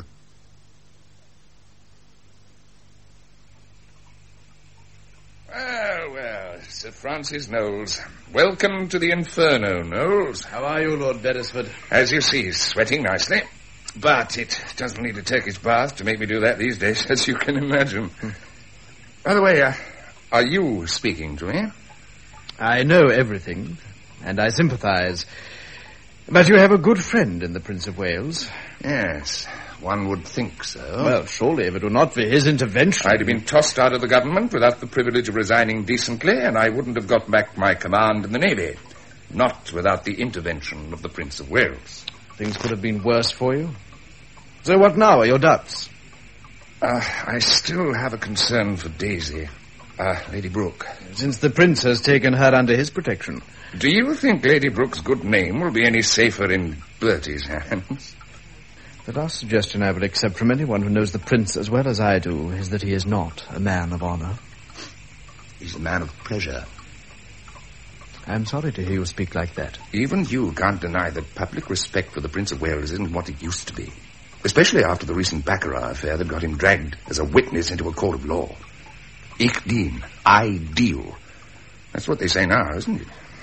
Well, well, Sir Francis Knowles. Welcome to the Inferno, Knowles. How are you, Lord Beresford? As you see, sweating nicely. But it doesn't need a Turkish bath to make me do that these days, as you can imagine. By the way, uh, are you speaking to me? I know everything, and I sympathize. But you have a good friend in the Prince of Wales. Yes, one would think so. Well, surely if it were not for his intervention... I'd have been tossed out of the government without the privilege of resigning decently, and I wouldn't have got back my command in the Navy. Not without the intervention of the Prince of Wales. Things could have been worse for you. So what now are your doubts? Uh, I still have a concern for Daisy, uh, Lady Brooke. Since the Prince has taken her under his protection. Do you think Lady Brooke's good name will be any safer in Bertie's hands? The last suggestion I will accept from anyone who knows the Prince as well as I do is that he is not a man of honour. He's a man of pleasure. I'm sorry to hear you speak like that. Even you can't deny that public respect for the Prince of Wales isn't what it used to be. Especially after the recent Baccarat affair that got him dragged as a witness into a court of law. Ich dien, I deal. That's what they say now, isn't it?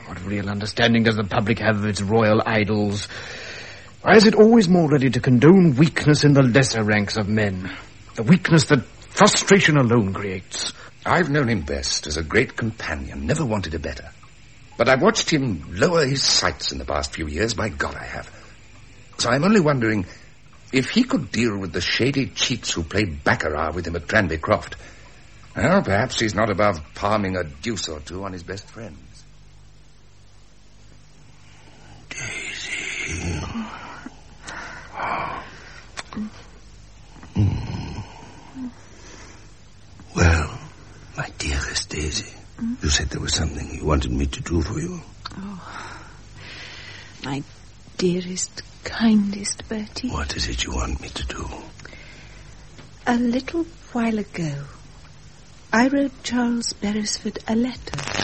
What real understanding does the public have of its royal idols? Why is it always more ready to condone weakness in the lesser ranks of men? The weakness that frustration alone creates. I've known him best as a great companion, never wanted a better. But I've watched him lower his sights in the past few years, by God I have. So I'm only wondering if he could deal with the shady cheats who played baccarat with him at Tranby Croft. Well, perhaps he's not above palming a deuce or two on his best friends. Daisy. Oh. Mm. Well, my dearest Daisy, mm? You said there was something you wanted me to do for you. Oh, my dearest, kindest Bertie. What is it you want me to do? A little while ago, I wrote Charles Beresford a letter.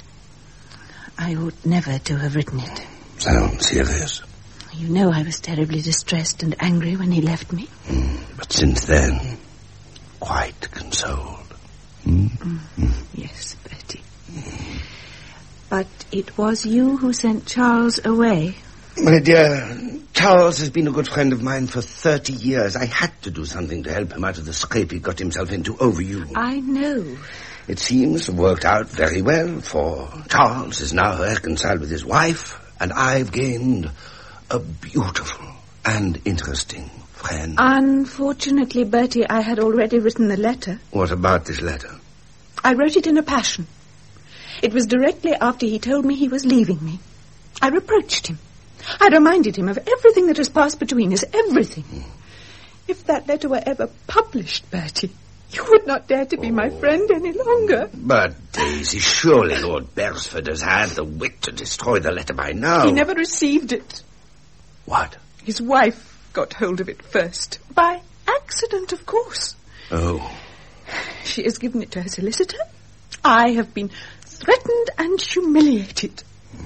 I ought never to have written it. Sounds serious. You know I was terribly distressed and angry when he left me. Mm, but since then, quite consoled. Mm? Mm. Mm. Yes, Bertie. Mm. But it was you who sent Charles away. My dear, Charles has been a good friend of mine for thirty years. I had to do something to help him out of the scrape he got himself into over you. I know. It seems to have worked out very well, for Charles is now reconciled with his wife, and I've gained a beautiful and interesting friend. Unfortunately, Bertie, I had already written the letter. What about this letter? I wrote it in a passion. It was directly after he told me he was leaving me. I reproached him. I reminded him of everything that has passed between us, everything. Mm. If that letter were ever published, Bertie, you would not dare to be oh. my friend any longer. But, Daisy, surely Lord Beresford has had the wit to destroy the letter by now. He never received it. What? His wife got hold of it first. By accident, of course. Oh. She has given it to her solicitor. I have been threatened and humiliated.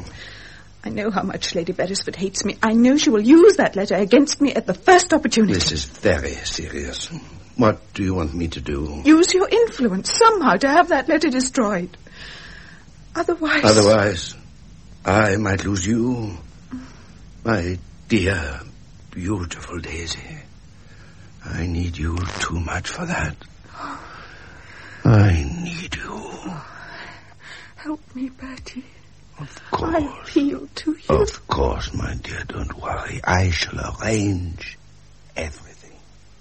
I know how much Lady Beresford hates me. I know she will use that letter against me at the first opportunity. This is very serious. What do you want me to do? Use your influence somehow to have that letter destroyed. Otherwise... Otherwise, I might lose you. My dear, beautiful Daisy. I need you too much for that. I need you. Help me, Bertie. Of course. I appeal to you. Of course, my dear, don't worry. I shall arrange everything.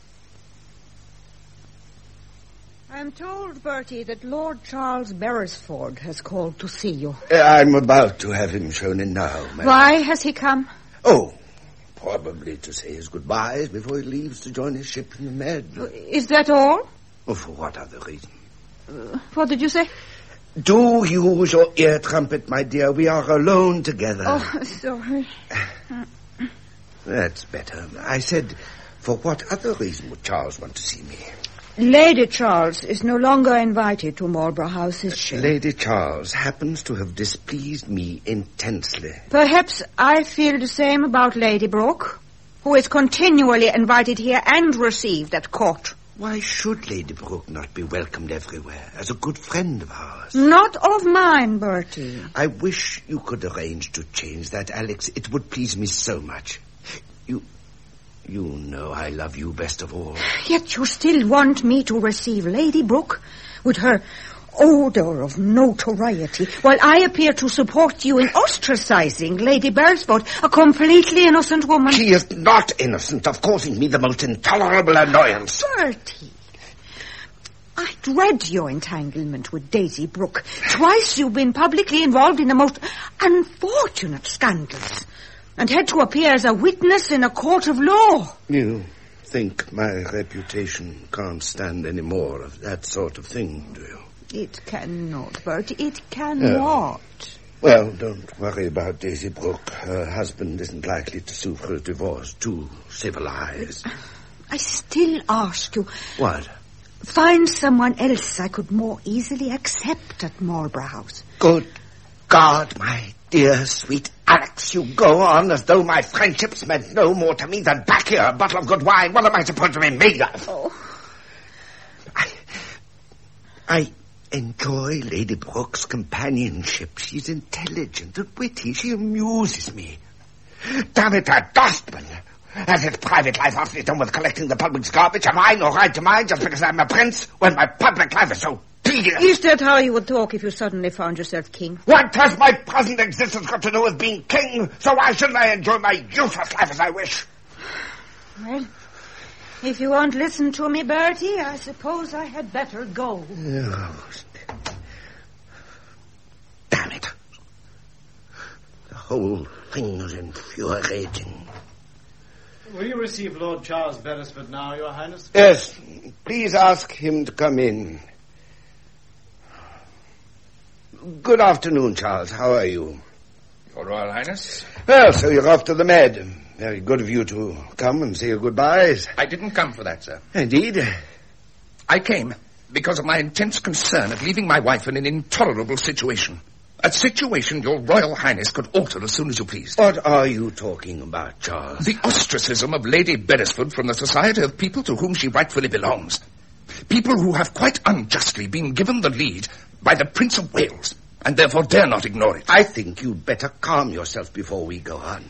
I am told, Bertie, that Lord Charles Beresford has called to see you. Uh, I'm about to have him shown in now, ma'am. Why has he come? Oh, probably to say his goodbyes before he leaves to join his ship in the Med. Is that all? Oh, for what other reason? Uh, what did you say? Do use your ear trumpet, my dear. We are alone together. Oh, sorry. That's better. I said, for what other reason would Charles want to see me? Lady Charles is no longer invited to Marlborough House, is she? Lady Charles happens to have displeased me intensely. Perhaps I feel the same about Lady Brooke, who is continually invited here and received at court. Why should Lady Brooke not be welcomed everywhere as a good friend of ours? Not of mine, Bertie. I wish you could arrange to change that, Alex. It would please me so much. You... You know I love you best of all. Yet you still want me to receive Lady Brooke with her odour of notoriety, while I appear to support you in ostracizing Lady Beresford, a completely innocent woman. She is not innocent of causing me the most intolerable annoyance. Bertie, I dread your entanglement with Daisy Brooke. Twice you've been publicly involved in the most unfortunate scandals, and had to appear as a witness in a court of law. You think my reputation can't stand any more of that sort of thing, do you? It cannot, Bertie. It cannot. Oh. Well, don't worry about Daisy Brooke. Her husband isn't likely to sue for a divorce. Too civilized. I still ask you... What? Find someone else I could more easily accept at Marlborough House. Good God, my dear, sweet Alex, you go on as though my friendships meant no more to me than back here, a bottle of good wine. What am I supposed to be made of? Oh. I... I... enjoy Lady Brooke's companionship. She's intelligent and witty. She amuses me. Damn it, that dustman! As its private life after it's done with collecting the public's garbage, have I no right to mine just because I'm a prince when my public life is so tedious? Is that how you would talk if you suddenly found yourself king? What has my present existence got to do with being king? So why shouldn't I enjoy my useless life as I wish? Well, if you won't listen to me, Bertie, I suppose I had better go. Oh, damn it. The whole thing is infuriating. Will you receive Lord Charles Beresford now, Your Highness? Yes, please ask him to come in. Good afternoon, Charles. How are you? Your Royal Highness? Well, so you're off to the Med. Very good of you to come and say your goodbyes. I didn't come for that, sir. Indeed? I came because of my intense concern at leaving my wife in an intolerable situation. A situation Your Royal Highness could alter as soon as you pleased. What are you talking about, Charles? The ostracism of Lady Beresford from the society of people to whom she rightfully belongs. People who have quite unjustly been given the lead by the Prince of Wales, and therefore dare not ignore it. I think you'd better calm yourself before we go on.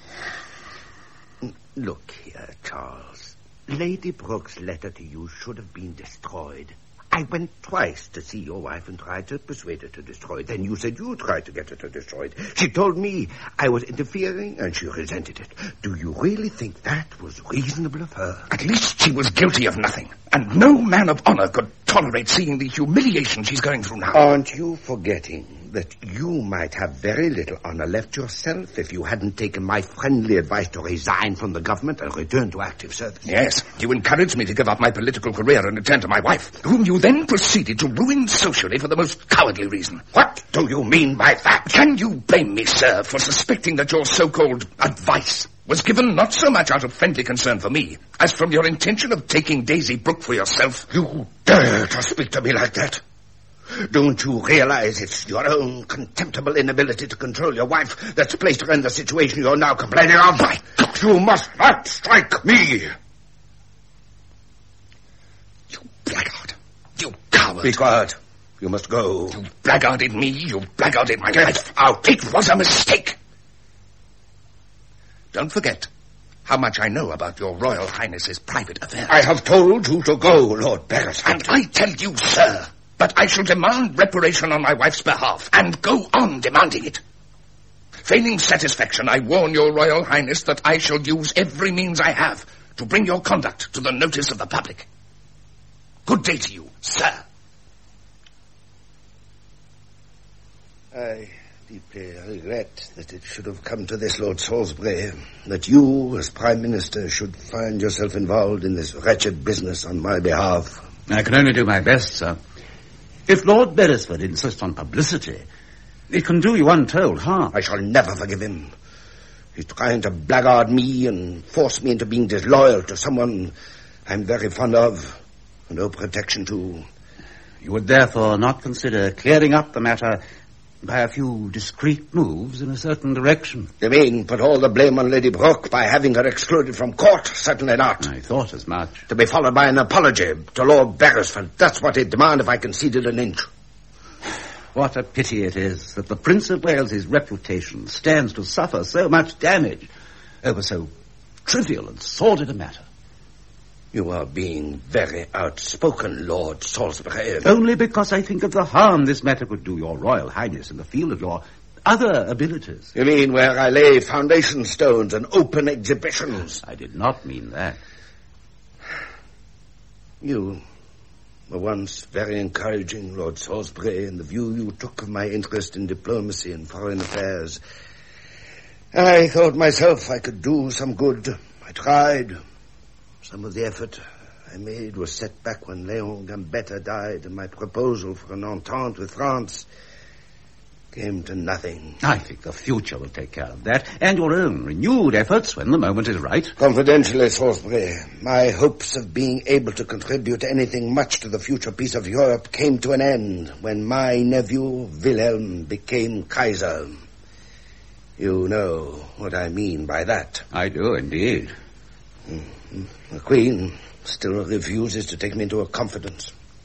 Look here, Charles. Lady Brooke's letter to you should have been destroyed. I went twice to see your wife and tried to persuade her to destroy it. Then you said you tried to get her to destroy it. She told me I was interfering and she resented it. Do you really think that was reasonable of her? At least she was guilty of nothing. And no man of honor could tolerate seeing the humiliation she's going through now. Aren't you forgetting that you might have very little honor left yourself if you hadn't taken my friendly advice to resign from the government and return to active service? Yes, you encouraged me to give up my political career and return to my wife, whom you then proceeded to ruin socially for the most cowardly reason. What do you mean by that? Can you blame me, sir, for suspecting that your so-called advice was given not so much out of friendly concern for me as from your intention of taking Daisy Brooke for yourself? You dare to speak to me like that? Don't you realize it's your own contemptible inability to control your wife that's placed her in the situation you're now complaining of? My God, you must not strike me! You blackguard! You coward! Be quiet. You must go. You blackguarded me. You blackguarded my wife. Out. It was a mistake. Don't forget how much I know about your Royal Highness's private affairs. I have told you to go, Lord Beresford. And I tell you, sir, that I shall demand reparation on my wife's behalf, and go on demanding it. Failing satisfaction, I warn your Royal Highness that I shall use every means I have to bring your conduct to the notice of the public. Good day to you, sir. I deeply regret that it should have come to this, Lord Salisbury, that you, as Prime Minister, should find yourself involved in this wretched business on my behalf. I can only do my best, sir. If Lord Beresford insists on publicity, it can do you untold harm. I shall never forgive him. He's trying to blackguard me and force me into being disloyal to someone I'm very fond of and owe protection to. You would therefore not consider clearing up the matter by a few discreet moves in a certain direction? You mean put all the blame on Lady Brooke by having her excluded from court? Certainly not. I thought as much. To be followed by an apology to Lord Beresford. That's what he'd demand if I conceded an inch. What a pity it is that the Prince of Wales's reputation stands to suffer so much damage over so trivial and sordid a matter. You are being very outspoken, Lord Salisbury. Only because I think of the harm this matter could do your Royal Highness in the field of your other abilities. You mean where I lay foundation stones and open exhibitions? I did not mean that. You were once very encouraging, Lord Salisbury, in the view you took of my interest in diplomacy and foreign affairs. I thought myself I could do some good. I tried. Some of the effort I made was set back when Léon Gambetta died, and my proposal for an entente with France came to nothing. I think the future will take care of that, and your own renewed efforts when the moment is right. Confidentially, Salisbury, my hopes of being able to contribute anything much to the future peace of Europe came to an end when my nephew, Wilhelm, became Kaiser. You know what I mean by that. I do, indeed. Mm-hmm. The Queen still refuses to take me into her confidence.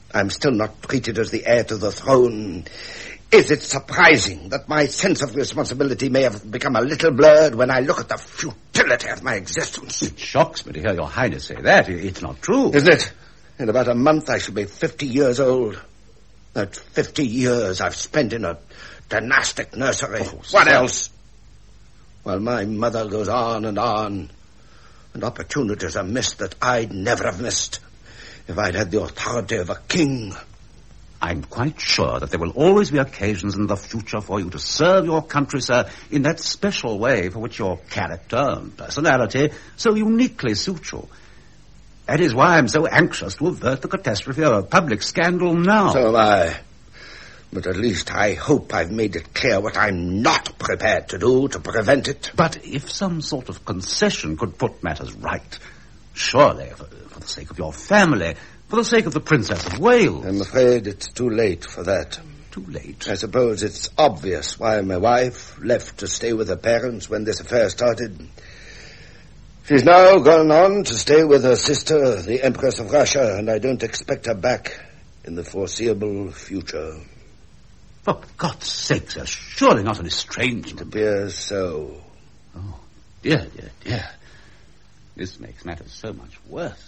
I'm still not treated as the heir to the throne. Is it surprising that my sense of responsibility may have become a little blurred when I look at the futility of my existence? It shocks me to hear your Highness say that. It's not true. Isn't it? In about a month I shall be fifty years old. That fifty years I've spent in a dynastic nursery. Oh, what sir. else? While my mother goes on and on, and opportunities are missed that I'd never have missed if I'd had the authority of a king. I'm quite sure that there will always be occasions in the future for you to serve your country, sir, in that special way for which your character and personality so uniquely suit you. That is why I'm so anxious to avert the catastrophe of a public scandal now. So am I. But at least I hope I've made it clear what I'm not prepared to do to prevent it. But if some sort of concession could put matters right, surely, for, for the sake of your family, for the sake of the Princess of Wales. I'm afraid it's too late for that. Too late? I suppose it's obvious why my wife left to stay with her parents when this affair started. She's now gone on to stay with her sister, the Empress of Russia, and I don't expect her back in the foreseeable future. For God's sake, sir, surely not an estrangement. It appears so. Oh, dear, dear, dear. This makes matters so much worse.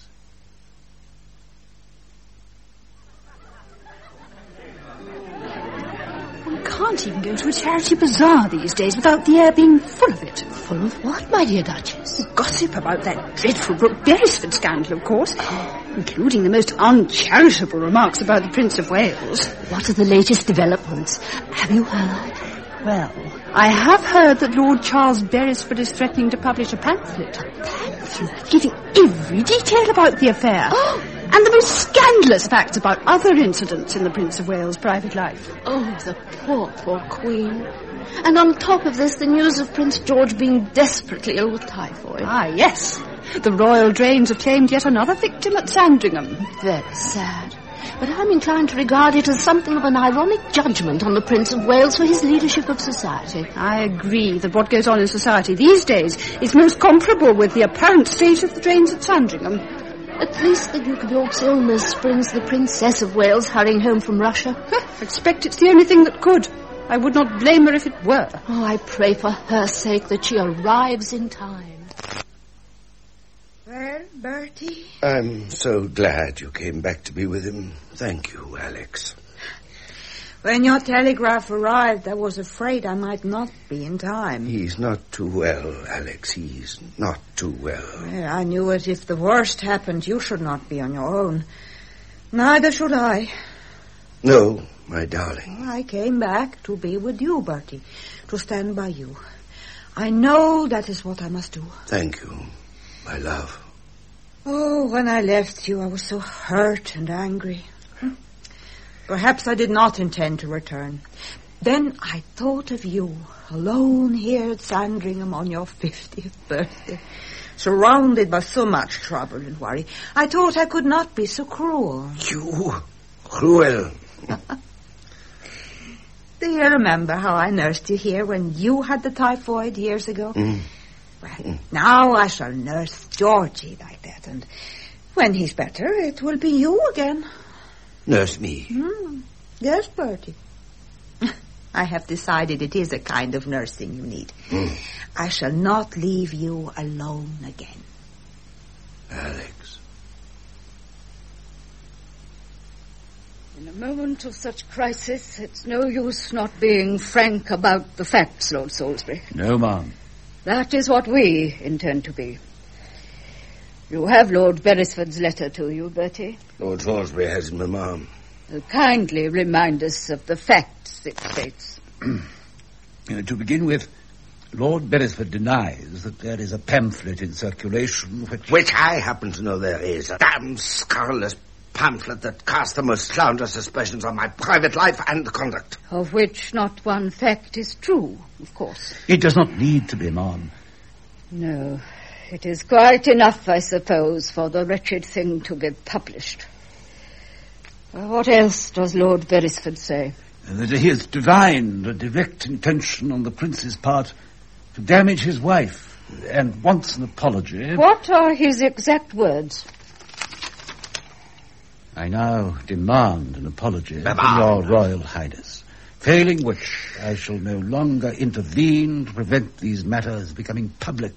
Can't even go to a charity bazaar these days without the air being full of it. Full of what, my dear Duchess? Gossip about that dreadful Brooke Beresford scandal, of course, including the most uncharitable remarks about the Prince of Wales. What are the latest developments? Have you heard? Well, I have heard that Lord Charles Beresford is threatening to publish a pamphlet. A pamphlet? Giving every detail about the affair. Oh! And the most scandalous facts about other incidents in the Prince of Wales' private life. Oh, the poor, poor Queen. And on top of this, the news of Prince George being desperately ill with typhoid. Ah, yes. The royal drains have claimed yet another victim at Sandringham. Very sad. But I'm inclined to regard it as something of an ironic judgment on the Prince of Wales for his leadership of society. I agree that what goes on in society these days is most comparable with the apparent state of the drains at Sandringham. At least the Duke of York's illness brings the Princess of Wales hurrying home from Russia. I expect it's the only thing that could. I would not blame her if it were. Oh, I pray for her sake that she arrives in time. Well, Bertie? I'm so glad you came back to be with him. Thank you, Alex. When your telegraph arrived, I was afraid I might not be in time. He's not too well, Alex. He's not too well. Well, I knew it. If the worst happened, you should not be on your own. Neither should I. No, my darling. I came back to be with you, Bertie, to stand by you. I know that is what I must do. Thank you, my love. Oh, when I left you, I was so hurt and angry. Perhaps I did not intend to return. Then I thought of you, alone here at Sandringham on your fiftieth birthday, surrounded by so much trouble and worry. I thought I could not be so cruel. You? Cruel? Do you remember how I nursed you here when you had the typhoid years ago? Mm. Well, mm. now I shall nurse Georgie like that, and when he's better, it will be you again. Nurse me? Mm. Yes, Bertie. I have decided it is a kind of nursing you need. Mm. I shall not leave you alone again. Alex. In a moment of such crisis, it's no use not being frank about the facts, Lord Salisbury. No, ma'am. That is what we intend to be. You have Lord Beresford's letter to you, Bertie. Lord Salisbury has him, ma'am. Uh, kindly remind us of the facts it states. uh, to begin with, Lord Beresford denies that there is a pamphlet in circulation which... Which I happen to know there is. A damn scurrilous pamphlet that casts the most slanderous suspicions on my private life and conduct. Of which not one fact is true, of course. It does not need to be, ma'am. No. It is quite enough, I suppose, for the wretched thing to get published. Uh, what else does Lord Beresford say? Uh, that he has divined a direct intention on the prince's part to damage his wife and wants an apology. What are his exact words? I now demand an apology Baba. from your Royal Highness, failing which I shall no longer intervene to prevent these matters becoming public.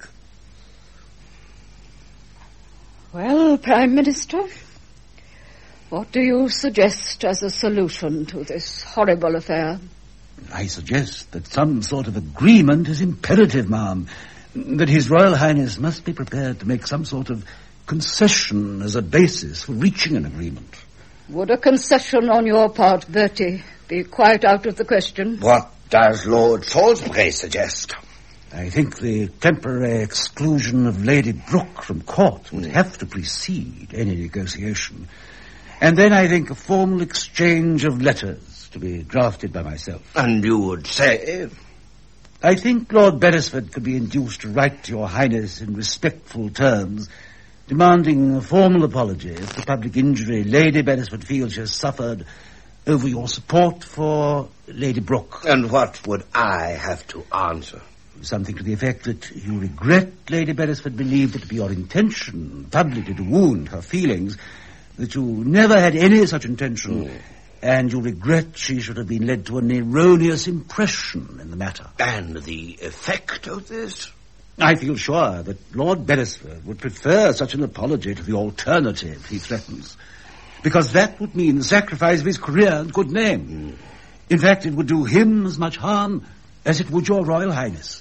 Well, Prime Minister, what do you suggest as a solution to this horrible affair? I suggest that some sort of agreement is imperative, ma'am. That His Royal Highness must be prepared to make some sort of concession as a basis for reaching an agreement. Would a concession on your part, Bertie, be quite out of the question? What does Lord Salisbury suggest? I think the temporary exclusion of Lady Brooke from court would have to precede any negotiation. And then I think a formal exchange of letters to be drafted by myself. And you would say? I think Lord Beresford could be induced to write to your Highness in respectful terms, demanding a formal apology for the public injury Lady Beresford feels she has suffered over your support for Lady Brooke. And what would I have to answer? Something to the effect that you regret Lady Beresford believed it to be your intention publicly to wound her feelings, that you never had any such intention, mm. and you regret she should have been led to an erroneous impression in the matter. And the effect of this? I feel sure that Lord Beresford would prefer such an apology to the alternative he threatens, because that would mean the sacrifice of his career and good name. Mm. In fact, it would do him as much harm as it would your Royal Highness.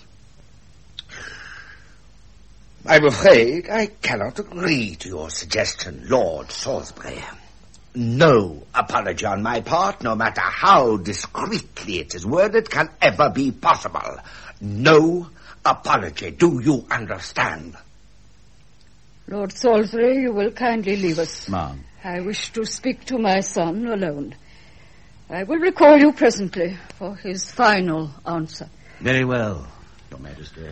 I'm afraid I cannot agree to your suggestion, Lord Salisbury. No apology on my part, no matter how discreetly it is worded, can ever be possible. No apology. Do you understand? Lord Salisbury, you will kindly leave us. Ma'am. I wish to speak to my son alone. I will recall you presently for his final answer. Very well, Your Majesty.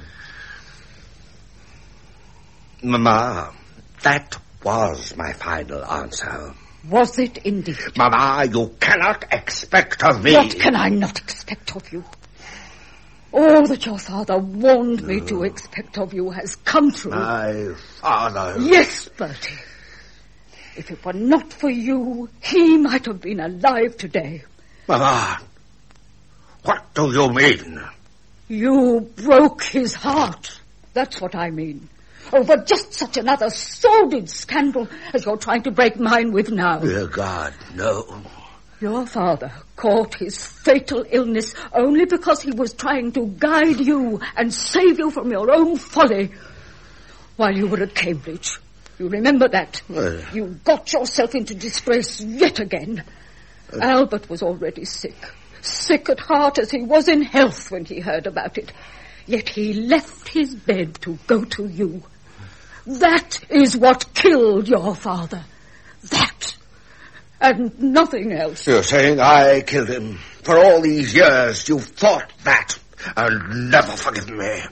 Mamma, that was my final answer. Was it indeed? Mamma, you cannot expect of me... What can I not expect of you? All that your father warned me to expect of you has come true. My father... Yes, Bertie. If it were not for you, he might have been alive today. Mamma, what do you mean? You broke his heart. That's what I mean. Over just such another sordid scandal as you're trying to break mine with now. Dear God, no. Your father caught his fatal illness only because he was trying to guide you and save you from your own folly while you were at Cambridge. You remember that? Uh, you got yourself into disgrace yet again. Uh, Albert was already sick. Sick at heart as he was in health when he heard about it. Yet he left his bed to go to you. That is what killed your father. That. And nothing else. You're saying I killed him. For all these years you've thought that and never forgiven me.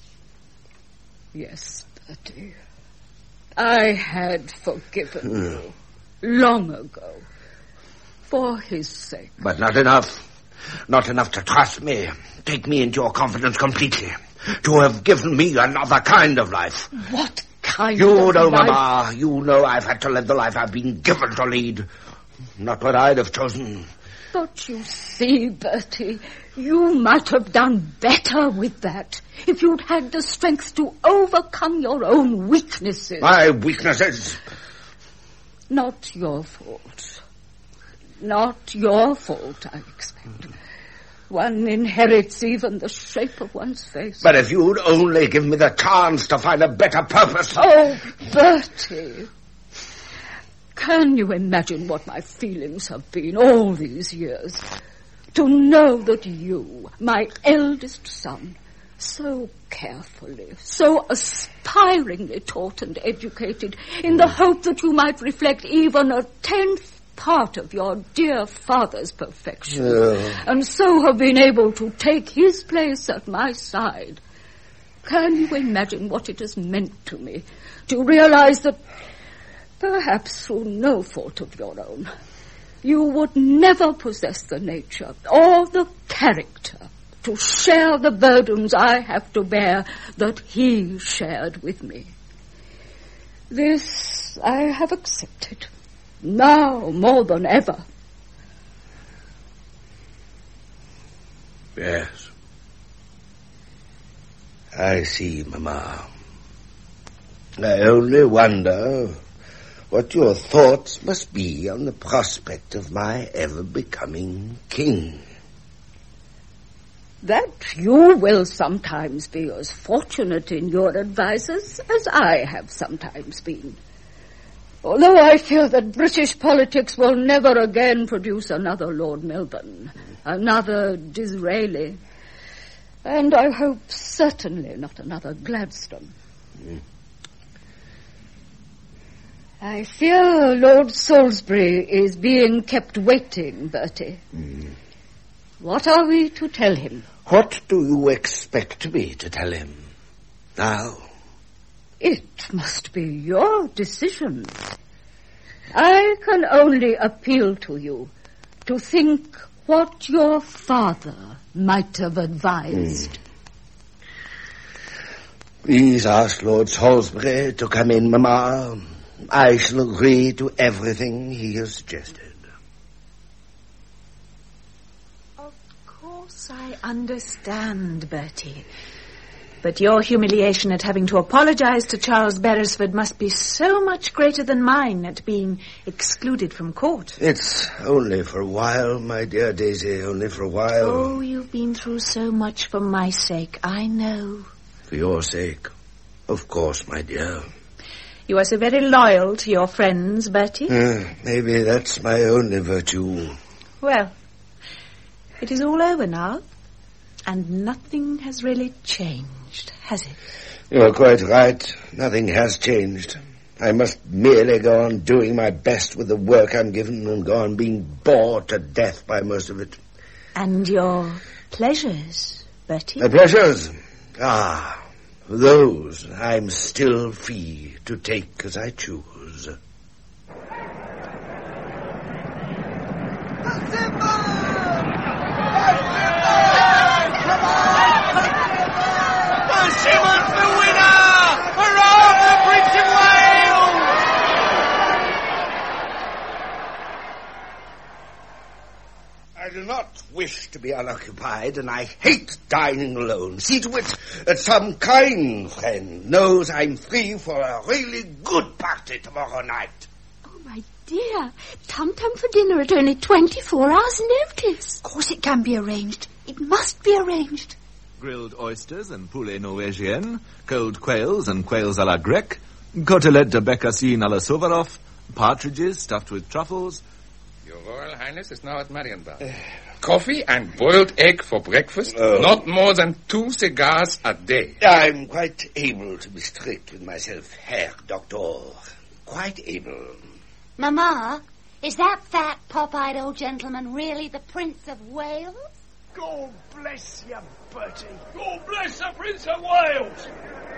Yes, Bertie. I had forgiven mm. you long ago. For his sake. But not enough. Not enough to trust me. Take me into your confidence completely. To have given me another kind of life. What kind you of know, life? Mamma, you know I've had to live the life I've been given to lead. Not what I'd have chosen. But you see, Bertie, you might have done better with that if you'd had the strength to overcome your own weaknesses. My weaknesses? Not your fault. Not your fault, I expect. One inherits even the shape of one's face. But if you'd only give me the chance to find a better purpose... Oh, Bertie. Can you imagine what my feelings have been all these years? To know that you, my eldest son, so carefully, so aspiringly taught and educated, in the hope that you might reflect even a tenth part of your dear father's perfection, yeah. and so have been able to take his place at my side. Can you imagine what it has meant to me to realize that, perhaps through no fault of your own, you would never possess the nature or the character to share the burdens I have to bear that he shared with me? This I have accepted. Now more than ever. Yes. I see, Mamma. I only wonder what your thoughts must be on the prospect of my ever becoming king. That you will sometimes be as fortunate in your advisers as I have sometimes been. Although I fear that British politics will never again produce another Lord Melbourne, another Disraeli, and I hope certainly not another Gladstone. Mm. I fear Lord Salisbury is being kept waiting, Bertie. Mm. What are we to tell him? What do you expect me to tell him now? It must be your decision. I can only appeal to you to think what your father might have advised. Mm. Please ask Lord Salisbury to come in, Mamma. I shall agree to everything he has suggested. Of course I understand, Bertie. But your humiliation at having to apologize to Charles Beresford must be so much greater than mine at being excluded from court. It's only for a while, my dear Daisy, only for a while. Oh, you've been through so much for my sake, I know. For your sake, of course, my dear. You are so very loyal to your friends, Bertie. Uh, maybe that's my only virtue. Well, it is all over now, and nothing has really changed, has it? You're quite right. Nothing has changed. I must merely go on doing my best with the work I'm given and go on being bored to death by most of it. And your pleasures, Bertie? My pleasures? Ah, those I'm still free to take as I choose. Persimmon's the winner! Hurrah for the Prince of Wales! I do not wish to be unoccupied, and I hate dining alone. See to it that some kind friend knows I'm free for a really good party tomorrow night. Oh, my dear. Tum-tum for dinner at only twenty-four hours' notice. Of course it can be arranged. It must be arranged. Grilled oysters and poulet norvégienne, cold quails and quails à la grecque, côtelette de bécassine à la Suvorov, partridges stuffed with truffles. Your Royal Highness is now at Marienbad. Uh, Coffee and boiled egg for breakfast. Oh. Not more than two cigars a day. I'm quite able to be strict with myself, Herr Doctor. Quite able. Mamma, is that fat, pop-eyed old gentleman really the Prince of Wales? God bless you, Bertie. God bless the Prince of Wales.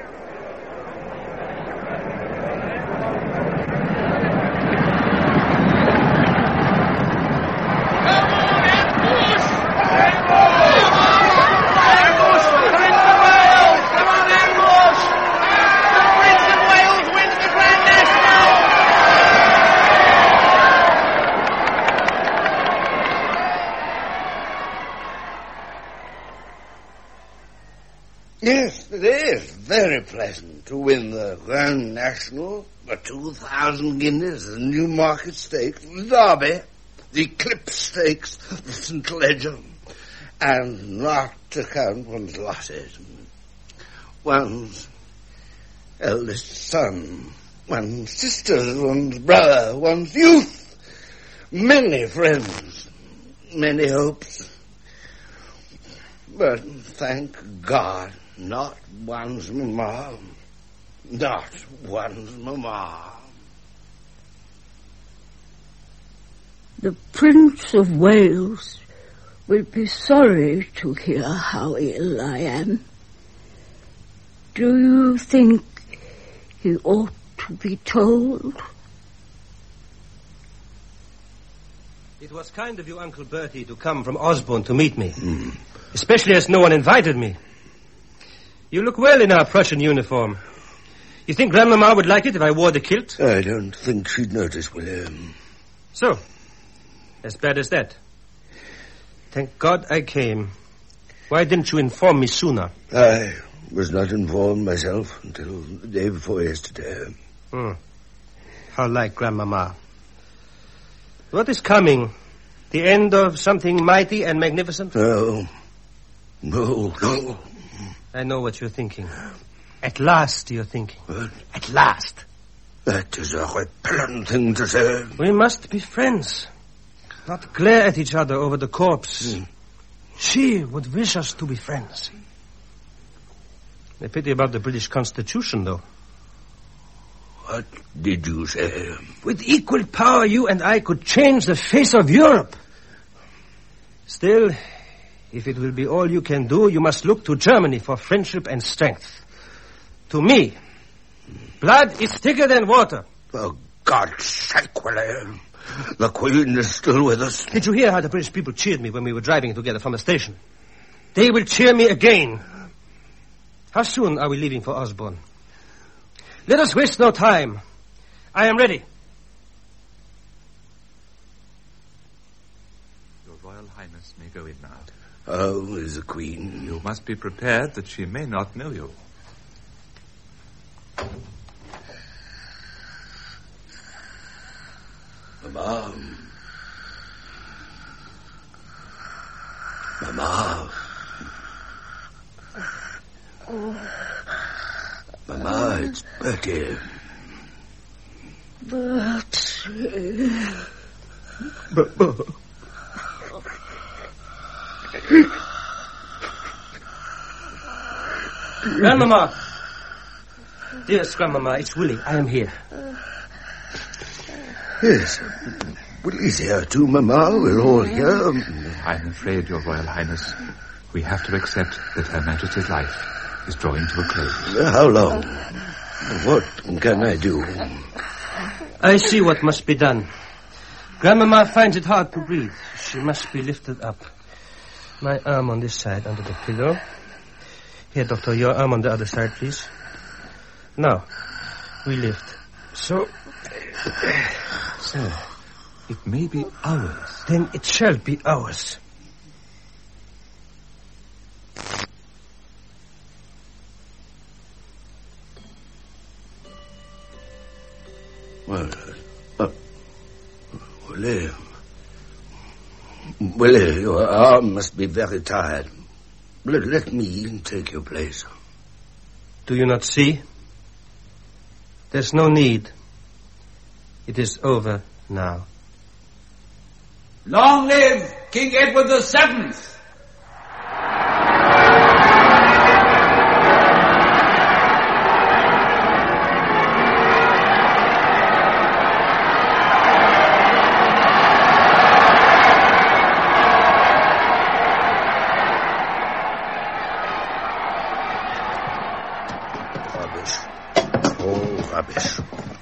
Yes, it is very pleasant to win the Grand National, the two thousand guineas, the Newmarket Stakes, the Derby, the Eclipse Stakes, the St Leger, and not to count one's losses. One's eldest son, one's sister, one's brother, one's youth, many friends, many hopes. But thank God, not one's mamma. Not one's mamma. The Prince of Wales will be sorry to hear how ill I am. Do you think he ought to be told? It was kind of you, Uncle Bertie, to come from Osborne to meet me. Mm. Especially as no one invited me. You look well in our Prussian uniform. You think Grandmama would like it if I wore the kilt? I don't think she'd notice, William. So, as bad as that. Thank God I came. Why didn't you inform me sooner? I was not informed myself until the day before yesterday. Hmm. How like Grandmama. What is coming? The end of something mighty and magnificent? No. No, no. I know what you're thinking. At last, you're thinking. What? At last. That is a repellent thing to say. We must be friends. Not glare at each other over the corpse. Mm. She would wish us to be friends. A pity about the British Constitution, though. What did you say? With equal power, you and I could change the face of Europe. Still, if it will be all you can do, you must look to Germany for friendship and strength. To me, blood is thicker than water. For God's sake, William. The Queen is still with us. Did you hear how the British people cheered me when we were driving together from the station? They will cheer me again. How soon are we leaving for Osborne? Let us waste no time. I am ready. Your Royal Highness may go in now. Oh, is the Queen? You must be prepared that she may not know you. Mama. Mama. Oh. Mama, it's Bertie. Bertie. Mama. Grandmama. Dearest Grandmama, it's Willie. I am here. Yes. Willie's here too, Mama. We're all here. I'm afraid, Your Royal Highness, we have to accept that Her Majesty's life is drawing to a close. How long? What can I do? I see what must be done. Grandmama finds it hard to breathe. She must be lifted up. My arm on this side under the pillow. Here, Doctor, your arm on the other side, please. Now, we lift. So... So, it may be ours. Then it shall be ours. Well, uh, Willie, Willie, your arm must be very tired. Let, let me take your place. Do you not see? There's no need. It is over now. Long live King Edward the Seventh! Rubbish. Oh, rubbish.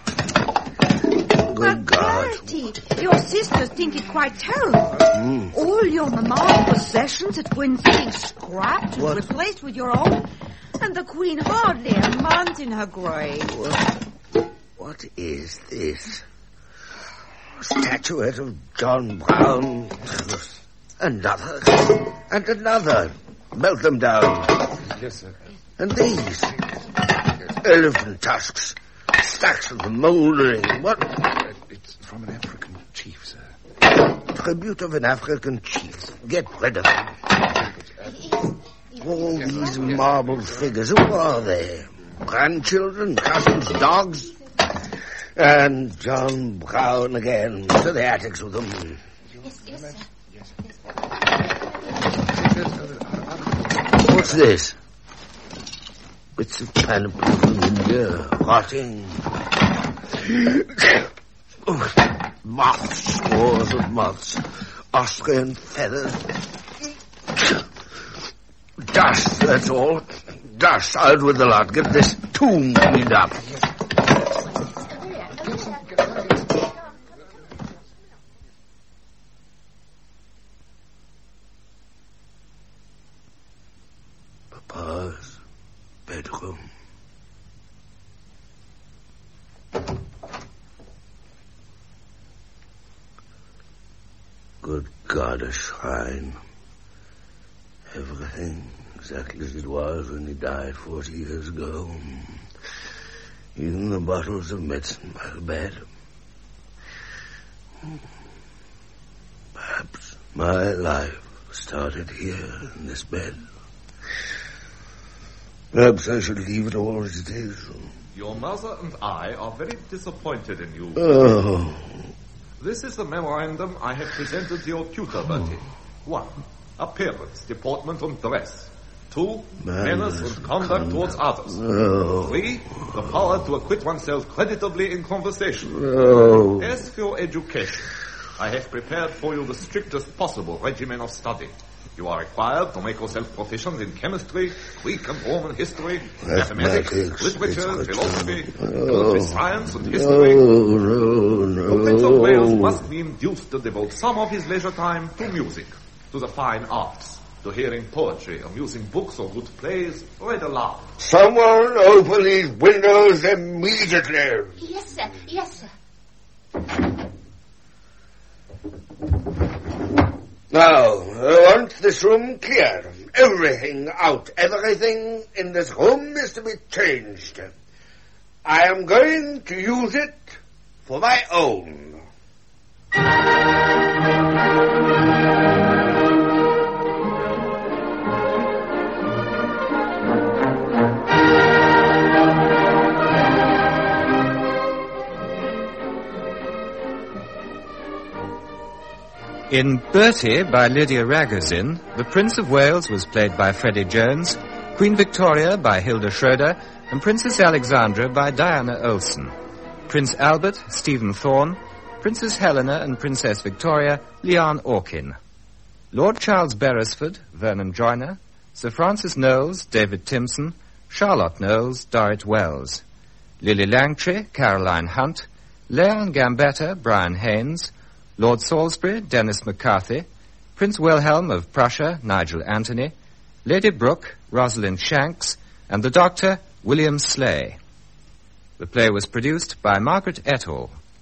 Good God. Bertie, your sisters think it quite terrible. Mm. All your mamma's possessions at Gwyn's being scrapped and What? replaced with your own, and the Queen hardly a month in her grave. What, what is this? A statuette of John Brown. Another. And another. Melt them down. Yes, sir. And these. Elephant tusks. Stacks of them mouldering. What? It's from an African chief, sir. Tribute of an African chief. Get rid of them. All these marble figures. Who are they? Grandchildren, cousins, dogs? And John Brown again. To the attics with them. Yes, yes, sir. What's this? Bits of panoply from India, rotting. Oh, moths, scores of moths, Austrian feathers. Dust, that's all. Dust, out with the lot. Get this tomb cleaned up. Papa's bedroom. Good God, a shrine. Everything exactly as it was when he died forty years ago. Even the bottles of medicine by the bed. Perhaps my life started here in this bed. Perhaps I should leave it all as it is. Your mother and I are very disappointed in you. Oh. This is the memorandum I have presented to your tutor, Bertie. One, appearance, deportment, and dress. Two, manners and conduct towards others. No. Three, the power to acquit oneself creditably in conversation. No. As for your education, I have prepared for you the strictest possible regimen of study. You are required to make yourself proficient in chemistry, Greek and Roman history, mathematics, mathematics literature, literature. philosophy, No. military science, and history. No, no, no. The Prince of Wales must be induced to devote some of his leisure time to music, to the fine arts, to hearing poetry, amusing books, or good plays read aloud. Someone open these windows immediately. Yes, sir. Yes, sir. Now, I want this room clear. Everything out. Everything in this room is to be changed. I am going to use it for my own. In Bertie by Lydia Ragozin, the Prince of Wales was played by Freddie Jones, Queen Victoria by Hilda Schroeder, and Princess Alexandra by Diana Olsen. Prince Albert, Stephen Thorne, Princess Helena and Princess Victoria, Leon Orkin. Lord Charles Beresford, Vernon Joyner, Sir Francis Knowles, David Timson, Charlotte Knowles, Dorrit Wells. Lily Langtry, Caroline Hunt, Leon Gambetta, Brian Haynes, Lord Salisbury, Dennis McCarthy, Prince Wilhelm of Prussia, Nigel Anthony, Lady Brooke, Rosalind Shanks, and the Doctor, William Slay. The play was produced by Margaret Etall